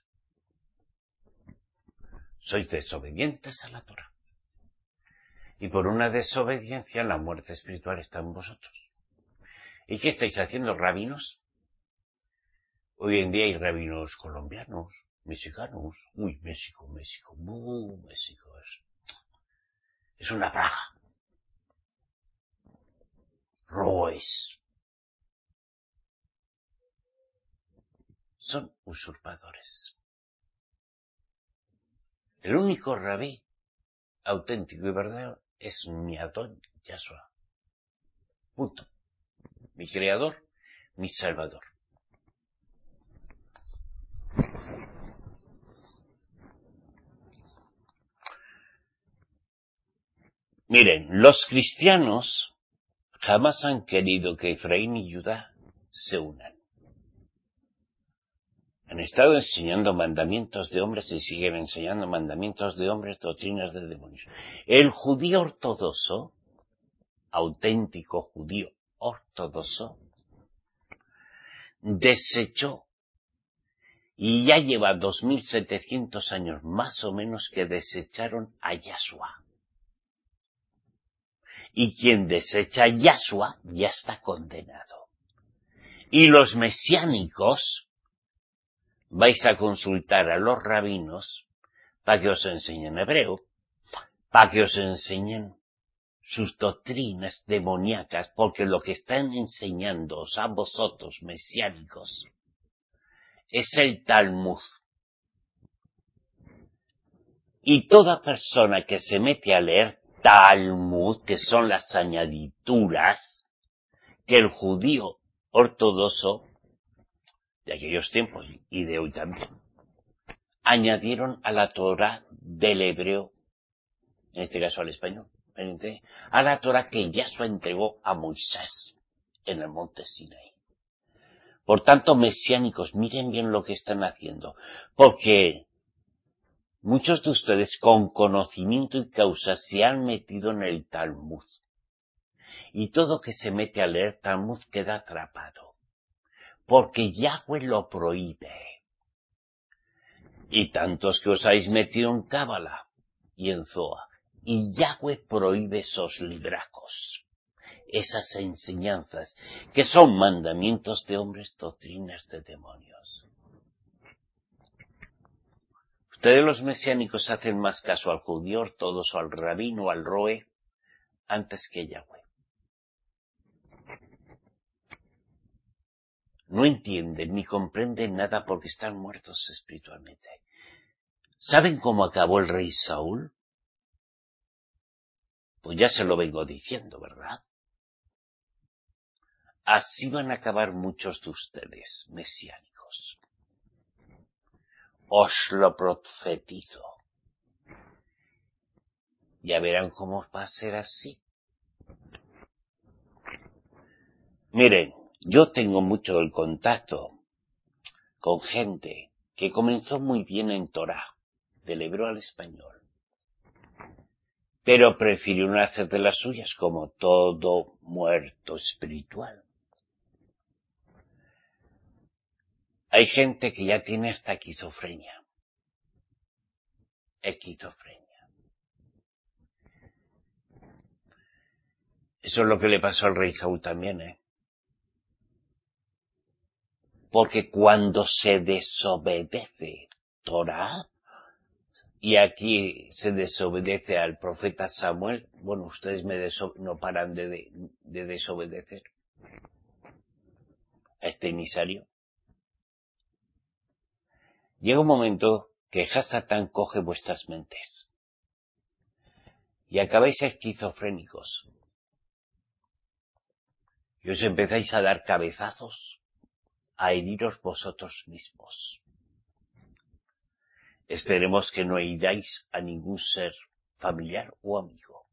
Sois desobedientes a la Torah. Y por una desobediencia la muerte espiritual está en vosotros. ¿Y qué estáis haciendo, rabinos? Hoy en día hay rabinos colombianos, Mexicanos, uy, México, México, uh, México es, es una plaga. Roes. Son usurpadores. El único rabí auténtico y verdadero es mi Adón Yahshua. Punto. Mi creador, mi salvador. Miren, los cristianos jamás han querido que Efraín y Judá se unan. Han estado enseñando mandamientos de hombres y siguen enseñando mandamientos de hombres, doctrinas de demonios. El judío ortodoxo, auténtico judío ortodoxo, desechó, y ya lleva dos mil setecientos años más o menos que desecharon a Yahshua. Y quien desecha a Yahshua ya está condenado. Y los mesiánicos, vais a consultar a los rabinos para que os enseñen hebreo, para que os enseñen sus doctrinas demoníacas, porque lo que están enseñándoos a vosotros, mesiánicos, es el Talmud. Y toda persona que se mete a leer Talmud, que son las añadiduras que el judío ortodoxo de aquellos tiempos y de hoy también añadieron a la Torá del hebreo, en este caso al español, a la Torá que Yahshua entregó a Moisés en el monte Sinaí. Por tanto, mesiánicos, miren bien lo que están haciendo, porque muchos de ustedes con conocimiento y causa se han metido en el Talmud. Y todo que se mete a leer Talmud queda atrapado, porque Yahweh lo prohíbe. Y tantos que os habéis metido en Cábala y en Zohar, y Yahweh prohíbe esos libracos, esas enseñanzas, que son mandamientos de hombres, doctrinas de demonios. Ustedes los mesiánicos hacen más caso al judío ortodoxo, al rabino, al roe, antes que Yahweh. No entienden ni comprenden nada porque están muertos espiritualmente. ¿Saben cómo acabó el rey Saúl? Pues ya se lo vengo diciendo, ¿verdad? Así van a acabar muchos de ustedes, mesiánicos. Os lo profetizo. Ya verán cómo va a ser así. Miren, yo tengo mucho el contacto con gente que comenzó muy bien en Torá, del hebreo al español, pero prefirieron hacer de las suyas como todo muerto espiritual. Hay gente que ya tiene hasta esquizofrenia. Esquizofrenia. Eso es lo que le pasó al rey Saúl también, ¿eh? Porque cuando se desobedece Torá, y aquí se desobedece al profeta Samuel, bueno, ustedes me deso- no paran de, de, de desobedecer a este emisario. Llega un momento que Hasatán coge vuestras mentes y acabáis esquizofrénicos y os empezáis a dar cabezazos, a heriros vosotros mismos. Esperemos que no hiráis a ningún ser familiar o amigo.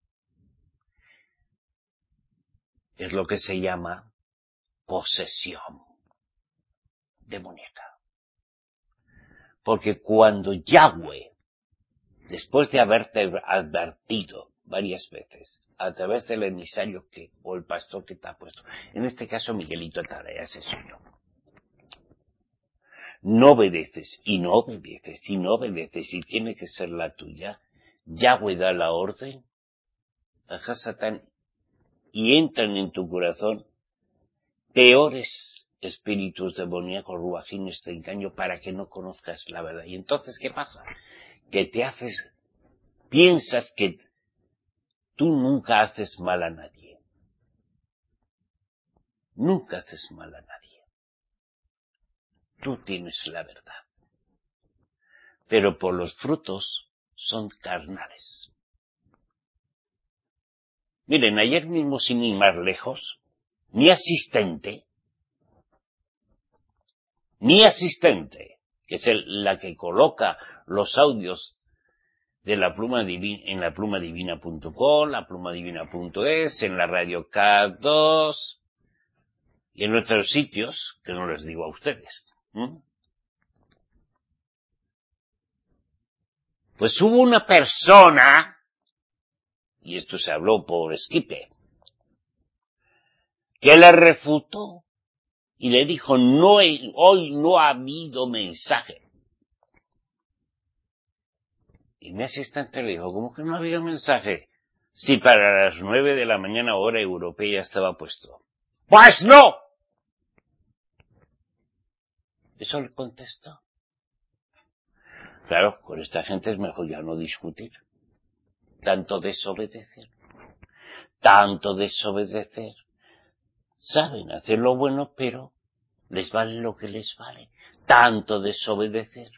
Es lo que se llama posesión demoníaca. Porque cuando Yahweh, después de haberte advertido varias veces, a través del emisario que, o el pastor que te ha puesto, en este caso Miguelito Tareas es yo, no obedeces, y no obedeces, y no obedeces, y tiene que ser la tuya, Yahweh da la orden a Hasatán y entran en tu corazón peores espíritus demoníacos, ruajines, te engaño para que no conozcas la verdad. Y entonces, ¿qué pasa? Que te haces, piensas que tú nunca haces mal a nadie. Nunca haces mal a nadie. Tú tienes la verdad. Pero por los frutos son carnales. Miren, ayer mismo, sin ir más lejos, mi asistente, mi asistente, que es el, la que coloca los audios de la pluma divina, en la pluma divina punto com, la pluma divina punto es, en la radio K dos y en otros sitios que no les digo a ustedes. ¿Mm? Pues hubo una persona, y esto se habló por Skype, que le refutó y le dijo, no he, hoy no ha habido mensaje. Y mi asistente le dijo, ¿cómo que no ha habido mensaje? Si para las nueve de la mañana hora europea ya estaba puesto. ¡Pues no! Eso le contestó. Claro, con esta gente es mejor ya no discutir. Tanto desobedecer. Tanto desobedecer. Saben hacer lo bueno, pero les vale lo que les vale. Tanto desobedecer.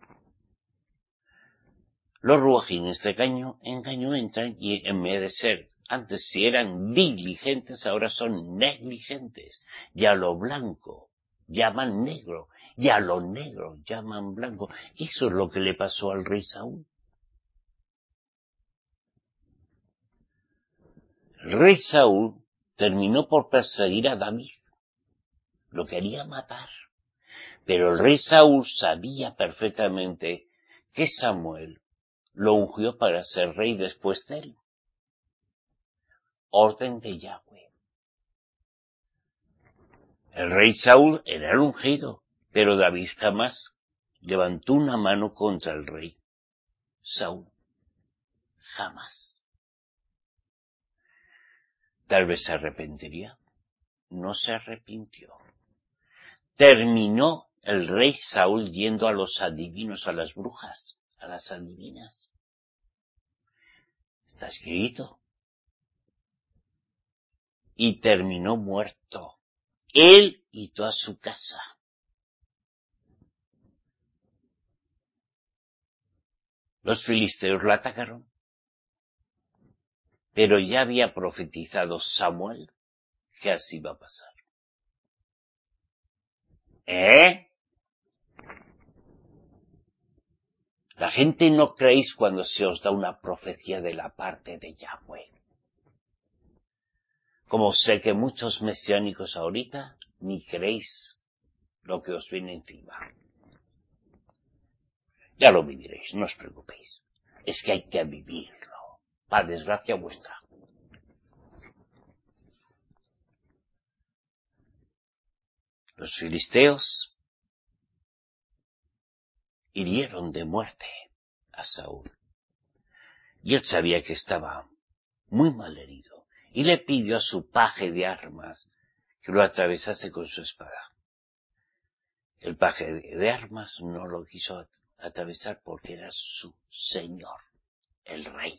Los ruajines de engaño, engaño entran y en vez de ser, antes si eran diligentes, ahora son negligentes. Y a lo blanco llaman negro, y a lo negro llaman blanco. Eso es lo que le pasó al rey Saúl. El rey Saúl terminó por perseguir a David. Lo quería matar. Pero el rey Saúl sabía perfectamente que Samuel lo ungió para ser rey después de él. Orden de Yahweh. El rey Saúl era el ungido, pero David jamás levantó una mano contra el rey Saúl. Jamás. Tal vez se arrepentiría. No se arrepintió. Terminó el rey Saúl yendo a los adivinos, a las brujas, a las adivinas. Está escrito. Y terminó muerto. Él y toda su casa. Los filisteos la atacaron. Pero ya había profetizado Samuel que así iba a pasar. ¿Eh? La gente no creéis cuando se os da una profecía de la parte de Yahweh. Como sé que muchos mesiánicos ahorita ni creéis lo que os viene encima. Ya lo viviréis, no os preocupéis. Es que hay que vivirlo, para desgracia vuestra. Los filisteos hirieron de muerte a Saúl. Y él sabía que estaba muy mal herido. Y le pidió a su paje de armas que lo atravesase con su espada. El paje de armas no lo quiso atravesar porque era su señor, el rey.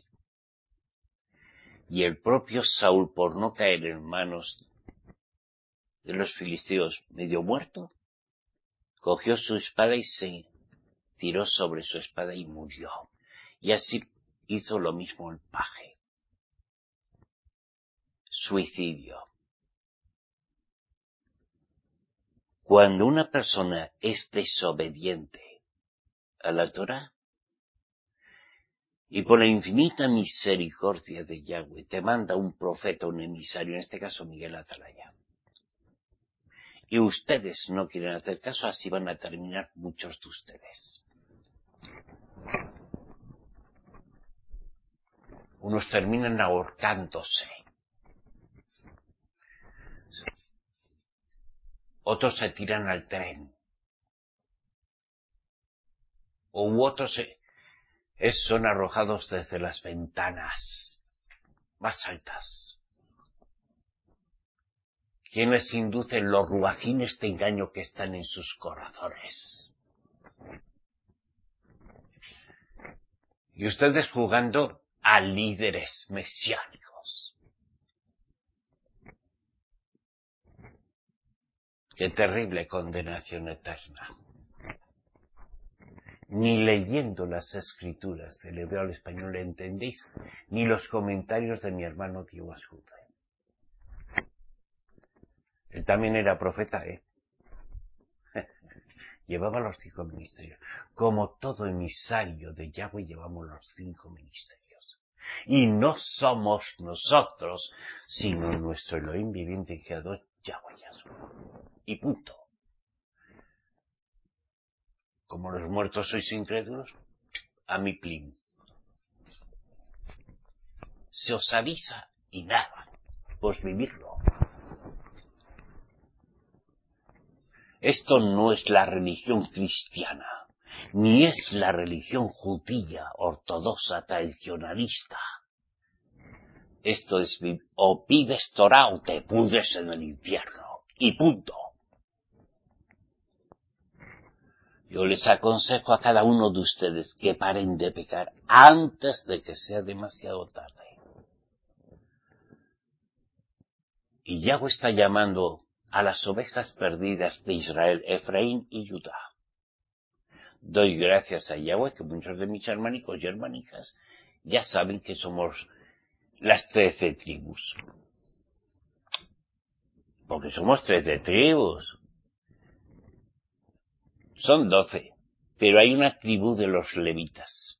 Y el propio Saúl, por no caer en manos de los filisteos medio muerto, cogió su espada y se tiró sobre su espada y murió. Y así hizo lo mismo el paje. Suicidio. Cuando una persona es desobediente a la Torá, y por la infinita misericordia de Yahweh te manda un profeta, un emisario, en este caso Miguel Atalaya, y ustedes no quieren hacer caso, así van a terminar muchos de ustedes. Unos terminan ahorcándose. Otros se tiran al tren. O otros se, es, son arrojados desde las ventanas más altas. quienes inducen los ruajines de engaño que están en sus corazones. Y ustedes jugando a líderes mesiánicos. Qué terrible condenación eterna. Ni leyendo las escrituras del hebreo al español entendéis, ni los comentarios de mi hermano Diego Ascute. Él también era profeta, ¿eh? Llevaba los cinco ministerios. Como todo emisario de Yahweh llevamos los cinco ministerios. Y no somos nosotros, sino nuestro Elohim viviente y creador Yahweh Yahshua. Y punto. Como los muertos sois incrédulos, a mi plin. Se os avisa y nada, pues vivirlo. Esto no es la religión cristiana, ni es la religión judía, ortodoxa, tradicionalista. Esto es, o pides Torah o te pudres en el infierno, y punto. Yo les aconsejo a cada uno de ustedes que paren de pecar antes de que sea demasiado tarde. Y Yahweh está llamando a las ovejas perdidas de Israel, Efraín y Judá. Doy gracias a Yahweh que muchos de mis hermanicos y hermanicas ya saben que somos las trece tribus. Porque somos trece tribus. Son doce, pero hay una tribu de los levitas,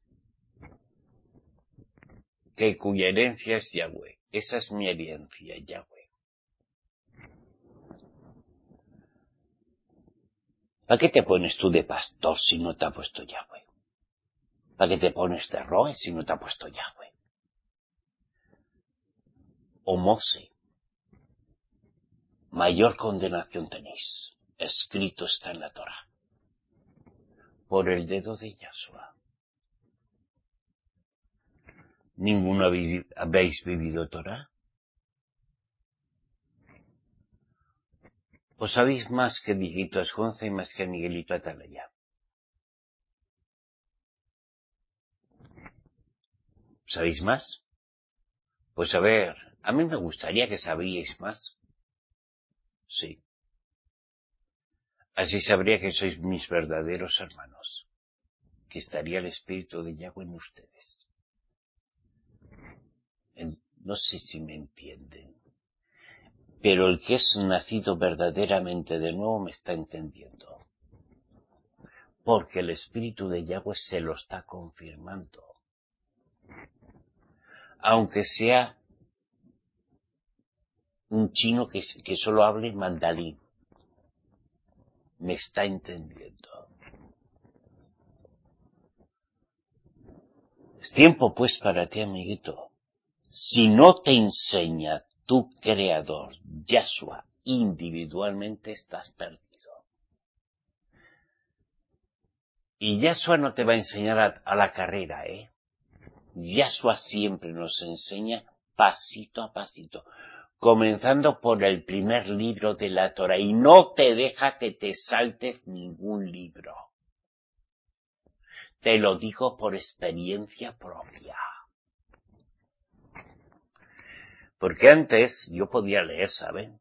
que cuya herencia es Yahweh. Esa es mi herencia, Yahweh. ¿Para qué te pones tú de pastor si no te ha puesto Yahweh? ¿Para qué te pones de roe si no te ha puesto Yahweh? O Mose, mayor condenación tenéis, escrito está en la Torah, por el dedo de Yahshua. ¿Ninguno habéis vivido Torah? ¿O sabéis más que Dieguito Asconce y más que Miguelito Atalaya? ¿Sabéis más? Pues a ver, a mí me gustaría que sabríais más. Sí. Así sabría que sois mis verdaderos hermanos, que estaría el Espíritu de Yahweh en ustedes. En, no sé si me entienden, pero el que es nacido verdaderamente de nuevo me está entendiendo. Porque el Espíritu de Yahweh se lo está confirmando. Aunque sea un chino que, que solo hable mandarín, me está entendiendo. Es tiempo pues para ti, amiguito. Si no te enseña tu creador, Yahshua, individualmente estás perdido. Y Yahshua no te va a enseñar a, a la carrera, ¿eh? Yahshua siempre nos enseña pasito a pasito, comenzando por el primer libro de la Torah, y no te deja que te saltes ningún libro. Te lo digo por experiencia propia. Porque antes yo podía leer, ¿saben?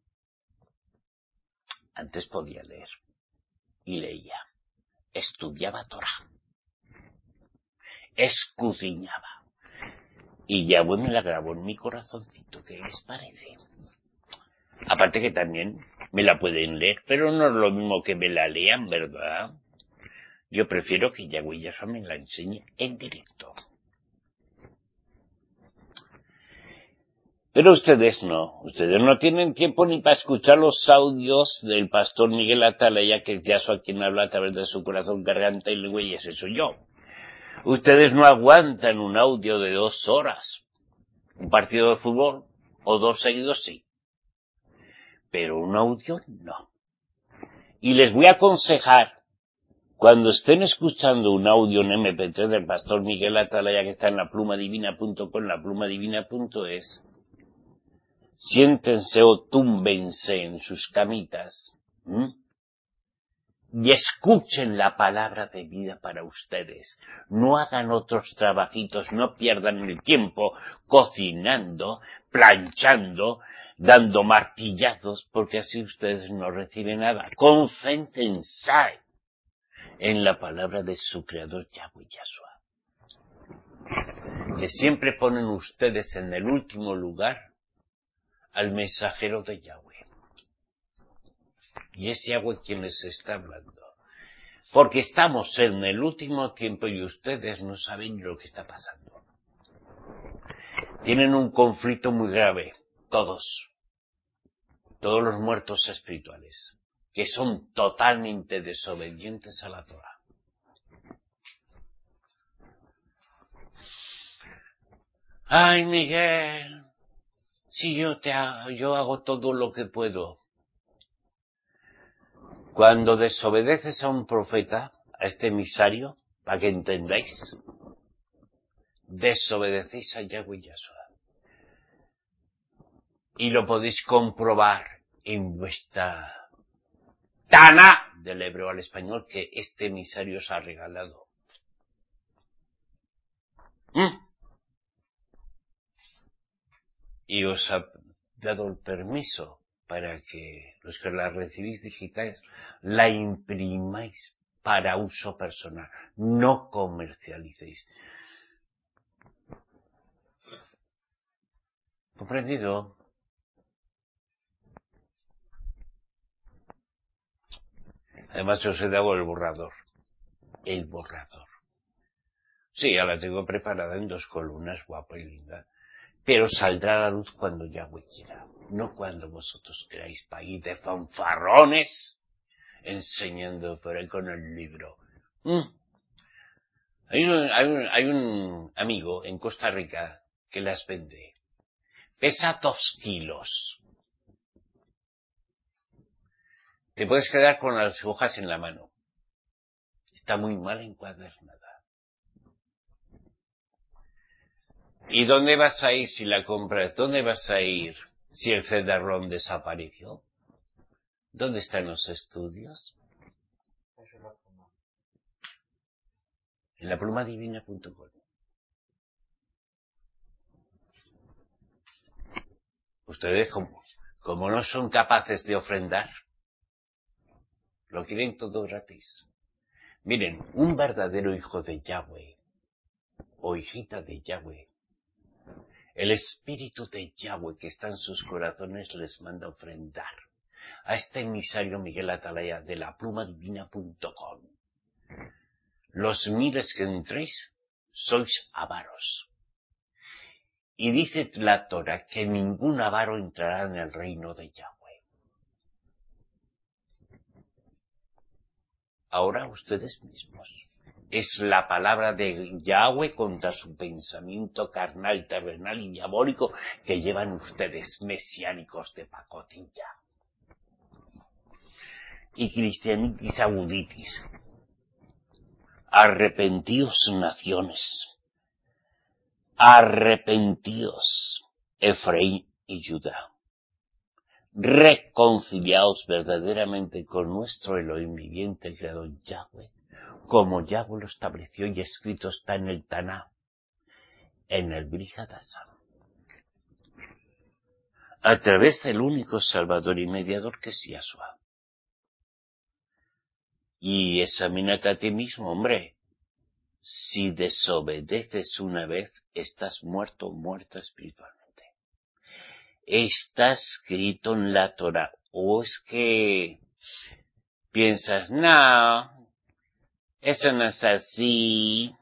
Antes podía leer. Y leía. Estudiaba Torah. Escudriñaba. Y Yahweh me la grabó en mi corazoncito. ¿Qué les parece? Aparte que también me la pueden leer, pero no es lo mismo que me la lean, ¿verdad? Yo prefiero que Yahweh Yahshua me la enseñe en directo. Pero ustedes no, ustedes no tienen tiempo ni para escuchar los audios del pastor Miguel Atalaya, que es Yahshua quien habla a través de su corazón, garganta y lengua, y ese soy yo. Ustedes no aguantan un audio de dos horas, un partido de fútbol, o dos seguidos sí, pero un audio no. Y les voy a aconsejar, cuando estén escuchando un audio en eme pe tres del pastor Miguel Atalaya, que está en la pluma divina punto com, la pluma divina punto es, siéntense o túmbense en sus camitas, ¿m? y escuchen la palabra de vida para ustedes. No hagan otros trabajitos, no pierdan el tiempo cocinando, planchando, dando martillazos, porque así ustedes no reciben nada. Concéntrense en la palabra de su creador Yahweh Yahshua, que siempre ponen ustedes en el último lugar al mensajero de Yahweh. Y es Yahweh quien les está hablando. Porque estamos en el último tiempo y ustedes no saben lo que está pasando. Tienen un conflicto muy grave, todos. Todos los muertos espirituales, que son totalmente desobedientes a la Torah. Ay, Miguel, si yo te hago, yo hago todo lo que puedo. Cuando desobedeces a un profeta, a este emisario, para que entendáis, desobedecéis a Yahweh Yahshua. Y lo podéis comprobar en vuestra Tana, del hebreo al español, que este emisario os ha regalado. ¿Mm? Y os ha dado el permiso para que los que la recibís digitais la imprimáis para uso personal, no comercialicéis. ¿Comprendido? Además os he dado el borrador. El borrador. Sí, ya la tengo preparada en dos columnas, guapa y linda. Pero saldrá a la luz cuando Yahweh quiera, no cuando vosotros queráis, para ir de fanfarrones enseñando por ahí con el libro. Mm. Hay, un, hay, un, hay un amigo en Costa Rica que las vende. Pesa dos kilos. Te puedes quedar con las hojas en la mano. Está muy mal encuadernada. ¿Y dónde vas a ir si la compras? ¿Dónde vas a ir si el cederrón desapareció? ¿Dónde están los estudios? En la pluma divina punto com. Ustedes, como, como no son capaces de ofrendar, lo quieren todo gratis. Miren, un verdadero hijo de Yahweh, o hijita de Yahweh, el espíritu de Yahweh que está en sus corazones les manda ofrendar a este emisario Miguel Atalaya de la pluma divina punto com. Los miles que entréis sois avaros. Y dice la Torah que ningún avaro entrará en el reino de Yahweh. Ahora ustedes mismos. Es la palabra de Yahweh contra su pensamiento carnal, terrenal y diabólico que llevan ustedes, mesiánicos de pacotilla. Y cristianitis aguditis. Arrepentíos, naciones. Arrepentíos, Efraín y Judá. Reconciliaos verdaderamente con nuestro Elohim viviente, el creador Yahweh, como Yahweh lo estableció y escrito está en el Taná, en el Brit Hadashah, a través del único Salvador y Mediador que es Yahshua. Y examínate a ti mismo, hombre. Si desobedeces una vez, estás muerto o muerta espiritualmente. Está escrito en la Torah. O es que piensas, no, eso no es así.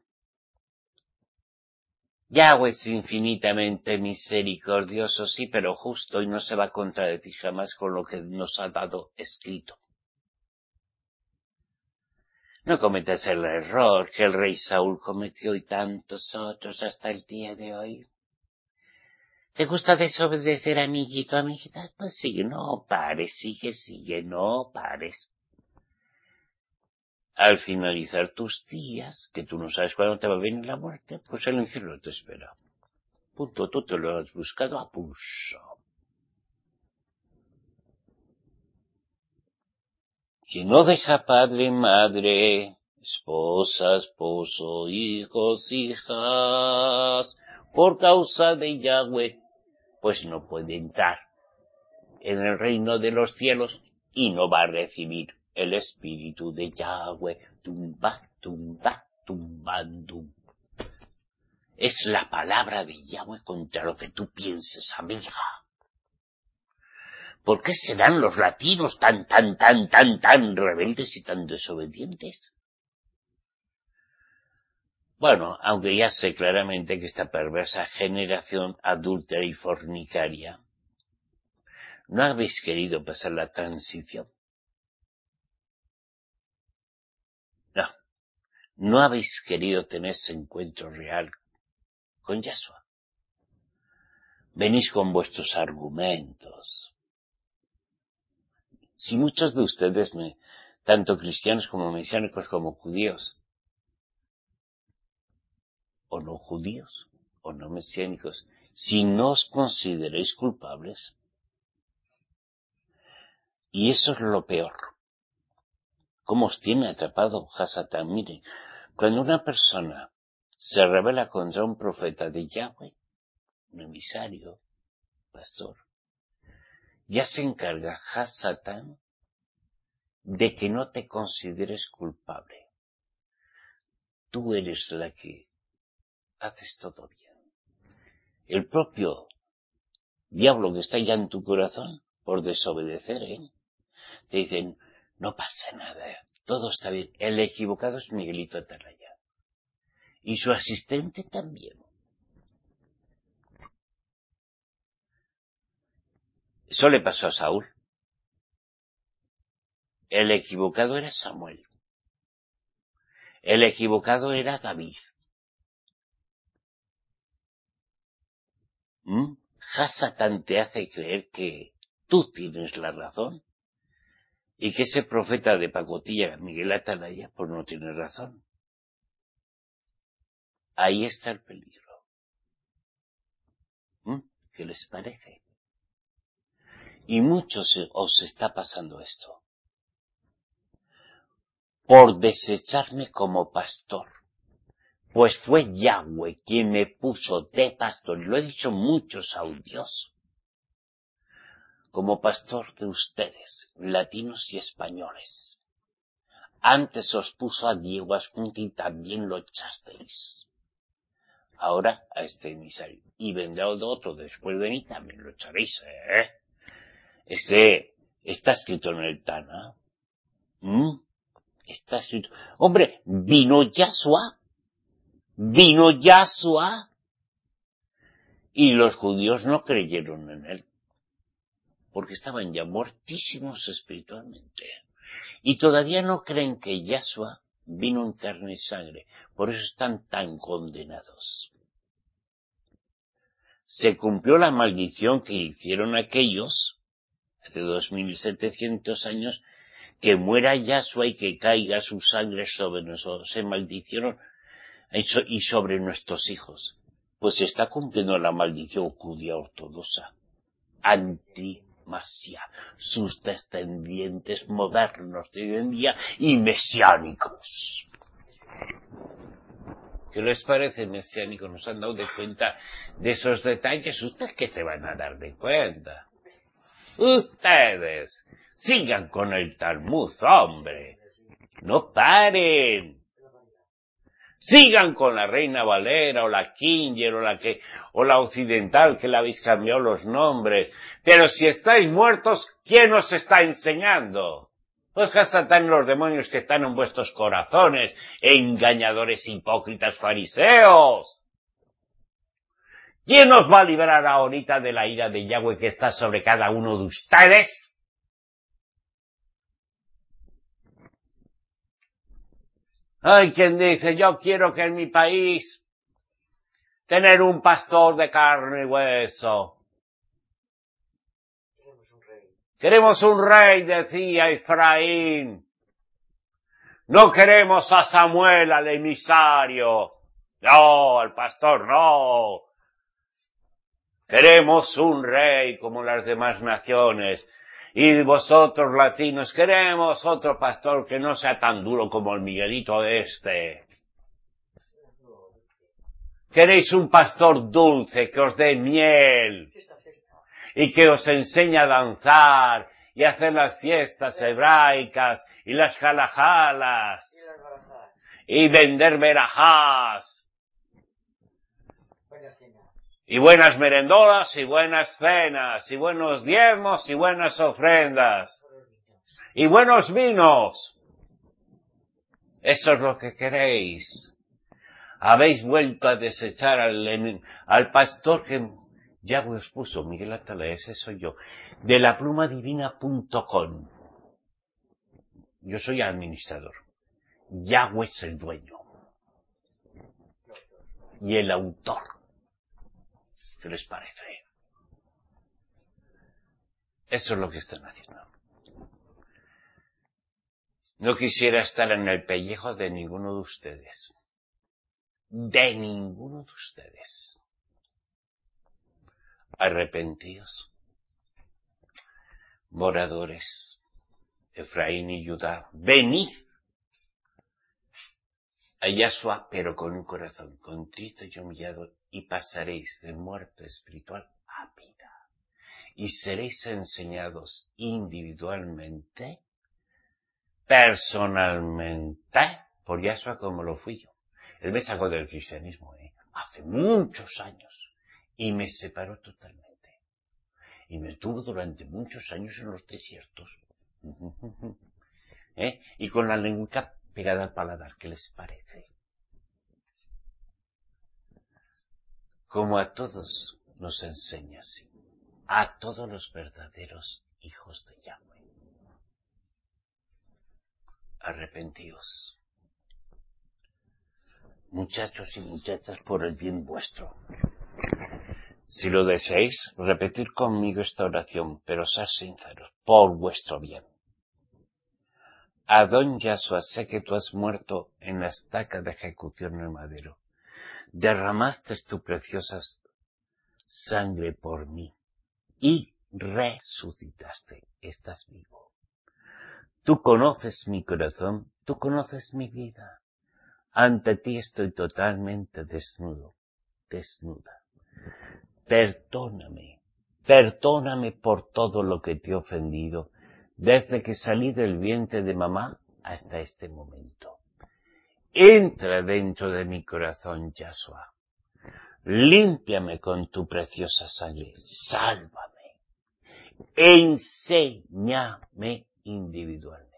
Yahweh es infinitamente misericordioso, sí, pero justo, y no se va a contradecir jamás con lo que nos ha dado escrito. No cometas el error que el rey Saúl cometió y tantos otros hasta el día de hoy. ¿Te gusta desobedecer, amiguito, amiguita? Pues sigue, no pares, sigue, sigue, no pares. Al finalizar tus días, que tú no sabes cuándo te va a venir la muerte, pues el infierno te espera. Punto, tú te lo has buscado a pulso. Quien no deja padre, madre, esposa, esposo, hijos, hijas, por causa de Yahweh, pues no puede entrar en el reino de los cielos y no va a recibir el espíritu de Yahweh. Tumba, tumba, tumbandum. Es la palabra de Yahweh contra lo que tú pienses, amiga. ¿Por qué serán los latinos tan, tan, tan, tan, tan rebeldes y tan desobedientes? Bueno, aunque ya sé claramente que esta perversa generación adúltera y fornicaria, ¿no habéis querido pasar la transición? No, no habéis querido tener ese encuentro real con Yahshua. Venís con vuestros argumentos. Si muchos de ustedes, me, tanto cristianos como mesiánicos como judíos, o no judíos, o no mesiánicos, si no os consideréis culpables, y eso es lo peor, cómo os tiene atrapado Hasatán. Miren, cuando una persona se rebela contra un profeta de Yahweh, un emisario, pastor, ya se encarga Hasatán de que no te consideres culpable. Tú eres la que haces todo bien. El propio diablo que está ya en tu corazón por desobedecer, ¿eh? Te dicen, no pasa nada, todo está bien. El equivocado es Miguelito Atalaya. Y su asistente también. Eso le pasó a Saúl. El equivocado era Samuel. El equivocado era David. ¿Mm? Hasatán te hace creer que tú tienes la razón y que ese profeta de pacotilla, Miguel Atalaya, pues no tiene razón. Ahí está el peligro. ¿Mm? ¿Qué les parece? Y muchos os está pasando esto. Por desecharme como pastor. Pues fue Yahweh quien me puso de pastor, y lo he dicho muchos audios, como pastor de ustedes, latinos y españoles. Antes os puso a Diego Ascunti y también lo echasteis. Ahora a este emisario. Y vendrá otro después de mí, también lo echaréis, ¿eh? Es que está escrito en el Tana. ¿Mm? Está escrito. Hombre, vino Yahshua. Vino Yahshua. Y los judíos no creyeron en él. Porque estaban ya muertísimos espiritualmente. Y todavía no creen que Yahshua vino en carne y sangre. Por eso están tan condenados. Se cumplió la maldición que hicieron aquellos, hace dos mil setecientos años, que muera Yahshua y que caiga su sangre sobre nosotros. Se maldicieron y sobre nuestros hijos. Pues se está cumpliendo la maldición judía ortodoxa. Antimasia. Sus descendientes modernos de hoy en día y mesiánicos. ¿Qué les parece, mesiánicos? ¿Nos han dado de cuenta de esos detalles? ¿Ustedes qué se van a dar de cuenta? Ustedes sigan con el Talmud, hombre. No paren. Sigan con la Reina Valera o la Kinger o la que o la Occidental, que le habéis cambiado los nombres. Pero si estáis muertos, ¿quién os está enseñando? Pues Hasatán, los demonios que están en vuestros corazones, engañadores, hipócritas, fariseos. ¿Quién os va a liberar ahorita de la ira de Yahweh que está sobre cada uno de ustedes? Hay quien dice, yo quiero que en mi país tener un pastor de carne y hueso. Queremos un rey, decía Efraín. No queremos a Samuel, al emisario. No, al pastor, no. Queremos un rey como las demás naciones. Y vosotros, latinos, queremos otro pastor que no sea tan duro como el Miguelito de este. Queréis un pastor dulce que os dé miel y que os enseñe a danzar y hacer las fiestas hebraicas y las jalajalas y vender verajás y buenas merendolas y buenas cenas y buenos diezmos y buenas ofrendas y buenos vinos. Eso es lo que queréis. Habéis vuelto a desechar al, al pastor que Yahweh os puso, Miguel Atala, ese soy yo, de la pluma divina punto com. Yo soy administrador. Yahweh es el dueño. Y el autor. ¿Qué les parece? Eso es lo que están haciendo. No quisiera estar en el pellejo de ninguno de ustedes. De ninguno de ustedes. Arrepentidos. Moradores. Efraín y Judá. Venid a Yahshua, pero con un corazón contrito y humillado, y pasaréis de muerte espiritual a vida. Y seréis enseñados individualmente, personalmente, por Yahshua como lo fui yo. Él me sacó del cristianismo, ¿eh? Hace muchos años, y me separó totalmente. Y me tuvo durante muchos años en los desiertos. ¿Eh? Y con la lengüita pegada al paladar, ¿qué les parece? Como a todos nos enseña así, a todos los verdaderos hijos de Yahweh. Arrepentíos, muchachos y muchachas, por el bien vuestro. Si lo deseáis, repetir conmigo esta oración, pero ser sinceros, por vuestro bien. Adón Yahshua, sé que tú has muerto en la estaca de ejecución en el madero. Derramaste tu preciosa sangre por mí y resucitaste. Estás vivo. Tú conoces mi corazón, tú conoces mi vida. Ante ti estoy totalmente desnudo, desnuda. Perdóname, perdóname por todo lo que te he ofendido desde que salí del vientre de mamá hasta este momento. Entra dentro de mi corazón, Yahshua. Límpiame con tu preciosa sangre. Sálvame. Enséñame individualmente.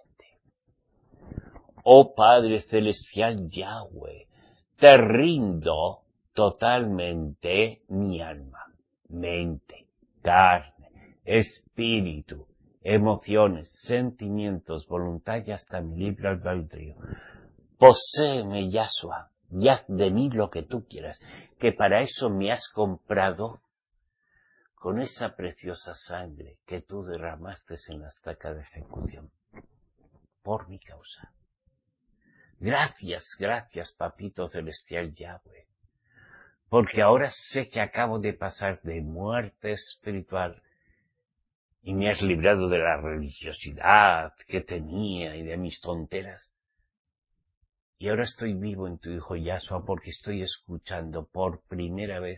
Oh Padre Celestial Yahweh, te rindo totalmente mi alma, mente, carne, espíritu, emociones, sentimientos, voluntad y hasta mi libre albedrío. Poséeme, Yahshua, y haz de mí lo que tú quieras, que para eso me has comprado con esa preciosa sangre que tú derramaste en la estaca de ejecución, por mi causa. Gracias, gracias, Papito Celestial Yahweh, porque ahora sé que acabo de pasar de muerte espiritual y me has librado de la religiosidad que tenía y de mis tonteras. Y ahora estoy vivo en tu Hijo Yahshua porque estoy escuchando por primera vez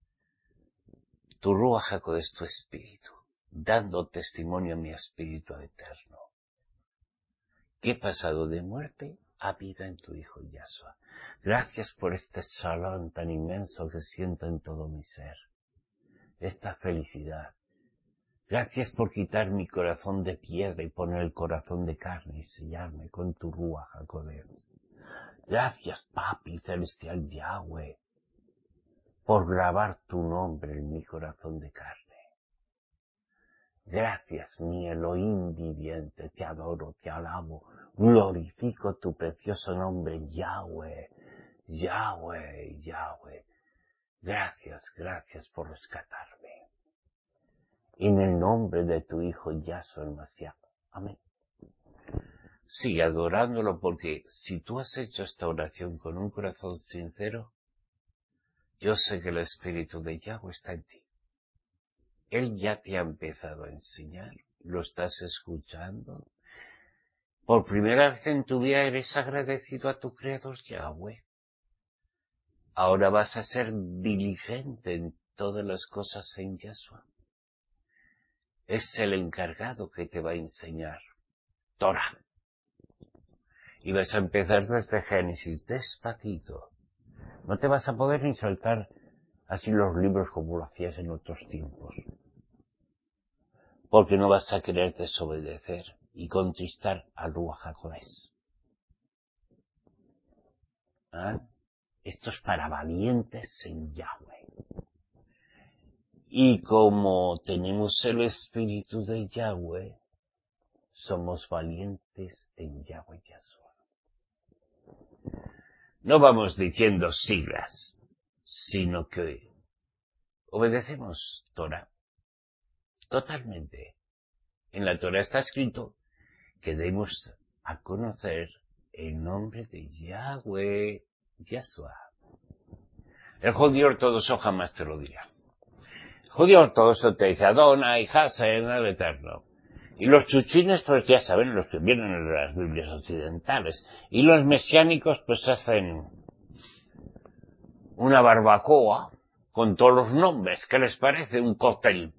tu Ruach HaKodesh, tu espíritu, dando testimonio a mi espíritu eterno, que he pasado de muerte a vida en tu Hijo Yahshua. Gracias por este salón tan inmenso que siento en todo mi ser, esta felicidad. Gracias por quitar mi corazón de piedra y poner el corazón de carne y sellarme con tu Ruach HaKodesh. Gracias, Papi Celestial Yahweh, por grabar tu nombre en mi corazón de carne. Gracias, mi Elohim viviente, te adoro, te alabo, glorifico tu precioso nombre, Yahweh, Yahweh, Yahweh. Gracias, gracias por rescatarme. En el nombre de tu Hijo Yahshua el Mashiach. Amén. Sigue adorándolo porque si tú has hecho esta oración con un corazón sincero, yo sé que el Espíritu de Yahweh está en ti. Él ya te ha empezado a enseñar ¿Lo estás escuchando? Por primera vez en tu vida eres agradecido a tu Creador Yahweh. Ahora vas a ser diligente en todas las cosas en Yahshua. Es el encargado que te va a enseñar Torah. Y vas a empezar desde Génesis, despacito. No te vas a poder ni saltar así los libros como lo hacías en otros tiempos. Porque no vas a querer desobedecer y contristar al Ruach HaKodesh. ¿Ah? Esto es para valientes en Yahweh. Y como tenemos el espíritu de Yahweh, somos valientes en Yahweh Yahshua. No vamos diciendo siglas, sino que obedecemos Torah. Totalmente. En la Torah está escrito que debemos a conocer el nombre de Yahweh Yahshua. El judío ortodoxo jamás te lo dirá. El judío ortodoxo te dice Adonai, Hasen, el Eterno. Y los chuchines, pues ya saben, los que vienen en las Biblias occidentales. Y los mesiánicos, pues hacen una barbacoa con todos los nombres. ¿Qué les parece? Un cóctel.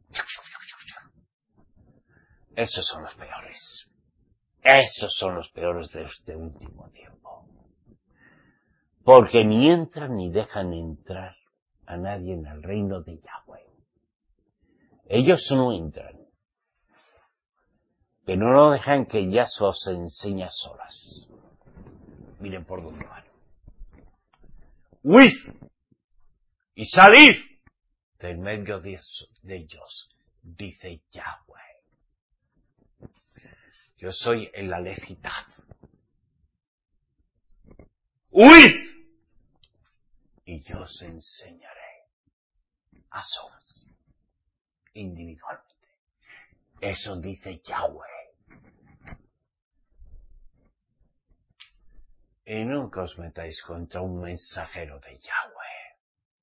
Esos son los peores. Esos son los peores de este último tiempo. Porque ni entran ni dejan entrar a nadie en el reino de Yahweh. Ellos no entran. Pero no dejan que Yahshua os enseñe solas. Miren por dónde van. ¡Huid! Y salid del medio de ellos, dice Yahweh. Yo soy el Alejitad. ¡Huid! Y yo os enseñaré a solas, individualmente. Eso dice Yahweh. Y nunca os metáis contra un mensajero de Yahweh.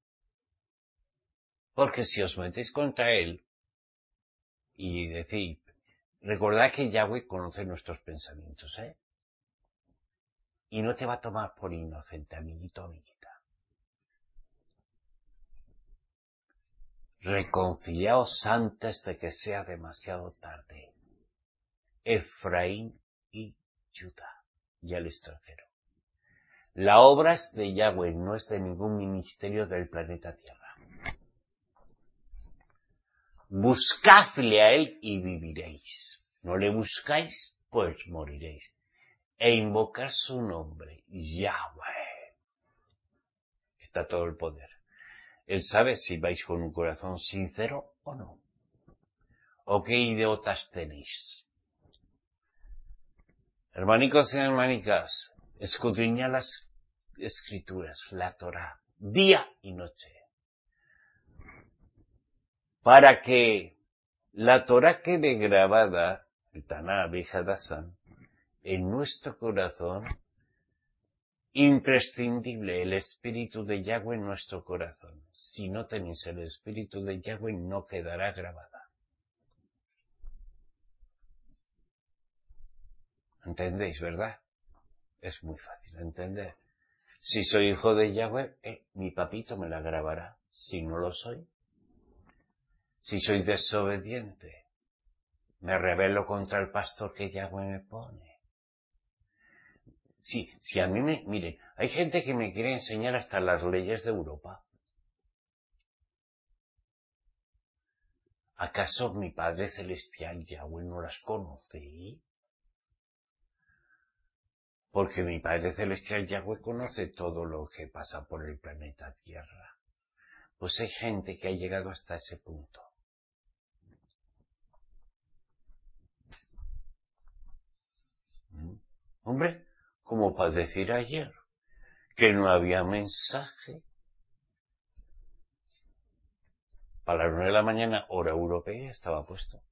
Porque si os metéis contra él y decís, recordad que Yahweh conoce nuestros pensamientos, ¿eh? Y no te va a tomar por inocente, amiguito, amiguita. Reconciliaos antes de que sea demasiado tarde. Efraín y Judá y el extranjero. La obra es de Yahweh, no es de ningún ministerio del planeta Tierra. Buscadle a él y viviréis. No le buscáis, pues moriréis. E invocar su nombre, Yahweh. Está todo el poder. Él sabe si vais con un corazón sincero o no. O qué idiotas tenéis. Hermanicos y hermanicas, escudriñad las escrituras, la Torah, día y noche. Para que la Torah quede grabada, el Taná Bejadazán, en nuestro corazón, imprescindible el espíritu de Yahweh en nuestro corazón. Si no tenéis el espíritu de Yahweh, no quedará grabada. ¿Entendéis, verdad? Es muy fácil entender. Si soy hijo de Yahweh, eh, mi papito me la grabará. Si no lo soy, si soy desobediente, me rebelo contra el pastor que Yahweh me pone. Sí, si a mí me... Mire, hay gente que me quiere enseñar hasta las leyes de Europa. ¿Acaso mi Padre Celestial Yahweh no las conoce? Porque mi Padre Celestial Yahweh conoce todo lo que pasa por el planeta Tierra. Pues hay gente que ha llegado hasta ese punto. ¿Mm? Hombre, como para decir ayer que no había mensaje. Para las nueve de la mañana, hora europea, estaba puesto.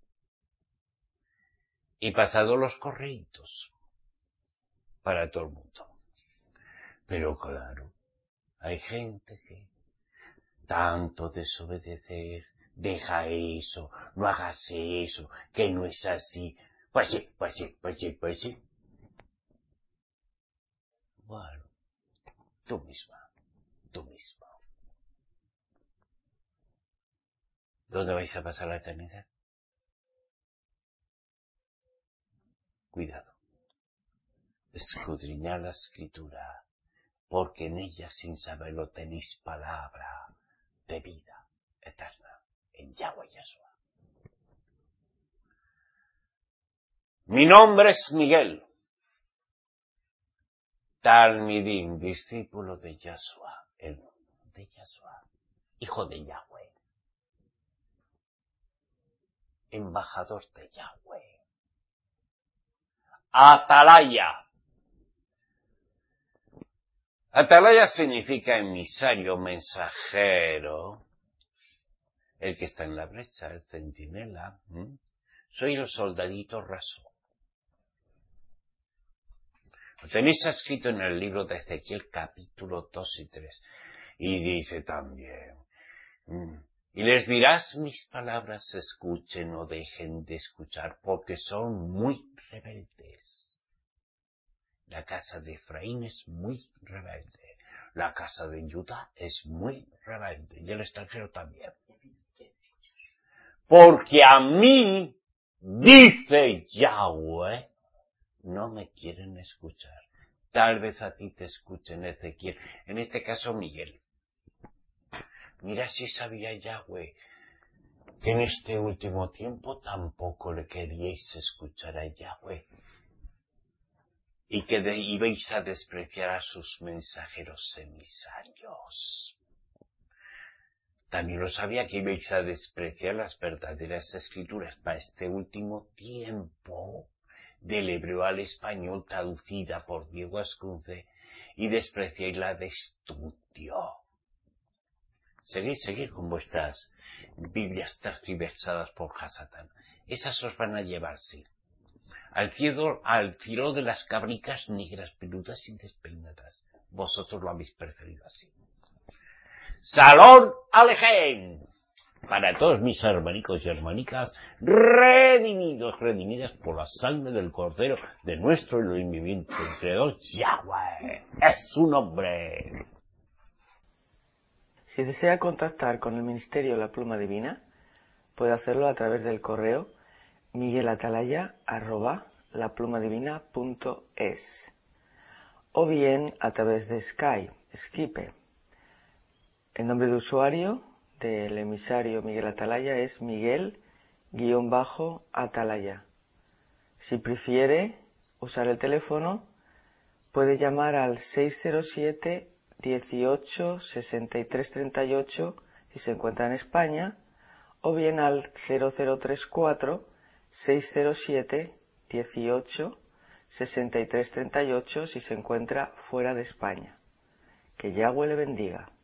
Y pasado los correitos para todo el mundo. Pero claro, hay gente que tanto desobedecer, deja eso, no hagas eso, que no es así. Pues sí, pues sí, pues sí, pues sí. Bueno, tú misma, tú mismo. ¿Dónde vais a pasar la eternidad? Cuidado. Escudriñad la escritura, porque en ella sin saberlo tenéis palabra de vida eterna en Yahweh Yeshua. Mi nombre es Miguel, Talmidim, discípulo de Yeshua, el de Yeshua, hijo de Yahweh, embajador de Yahweh, Atalaya. Atalaya significa emisario, mensajero, el que está en la brecha, el centinela. ¿Mm? Soy el soldadito raso. Lo tenéis escrito en el libro de Ezequiel capítulo dos y tres. Y dice también, ¿Mm? y les dirás mis palabras, escuchen o dejen de escuchar, porque son muy rebeldes. La casa de Efraín es muy rebelde. La casa de Judá es muy rebelde. Y el extranjero también. Porque a mí, dice Yahweh, no me quieren escuchar. Tal vez a ti te escuchen, Ezequiel. En este caso, Miguel. Mira si sabía Yahweh que en este último tiempo tampoco le queríais escuchar a Yahweh. Y que de, ibais a despreciar a sus mensajeros emisarios. También lo sabía que ibais a despreciar las verdaderas escrituras para este último tiempo, del hebreo al español traducida por Diego Ascunce, y despreciáis la de estudio. Seguid, seguid con vuestras Biblias tergiversadas por Hasatán. Esas os van a llevar, sí, al filo, al filo de las cabricas negras, peludas y despeinadas. Vosotros lo habéis preferido así. Salón Alejem, para todos mis hermanicos y hermanicas, redimidos, redimidas por la sangre del Cordero de nuestro Elohim viviente, Creador Yahweh, es su nombre. Si desea contactar con el Ministerio La Pluma Divina, puede hacerlo a través del correo miguelatalaya arroba laplumadivina punto es o bien a través de Skype, Skype. El nombre de usuario del emisario Miguel Atalaya es Miguel-Atalaya. Si prefiere usar el teléfono, puede llamar al seis cero siete, dieciocho, sesenta y tres treinta y ocho si se encuentra en España, o bien al cero cero tres cuatro, seis cero siete, dieciocho, sesenta y tres treinta y ocho si se encuentra fuera de España. Que Yahweh le bendiga.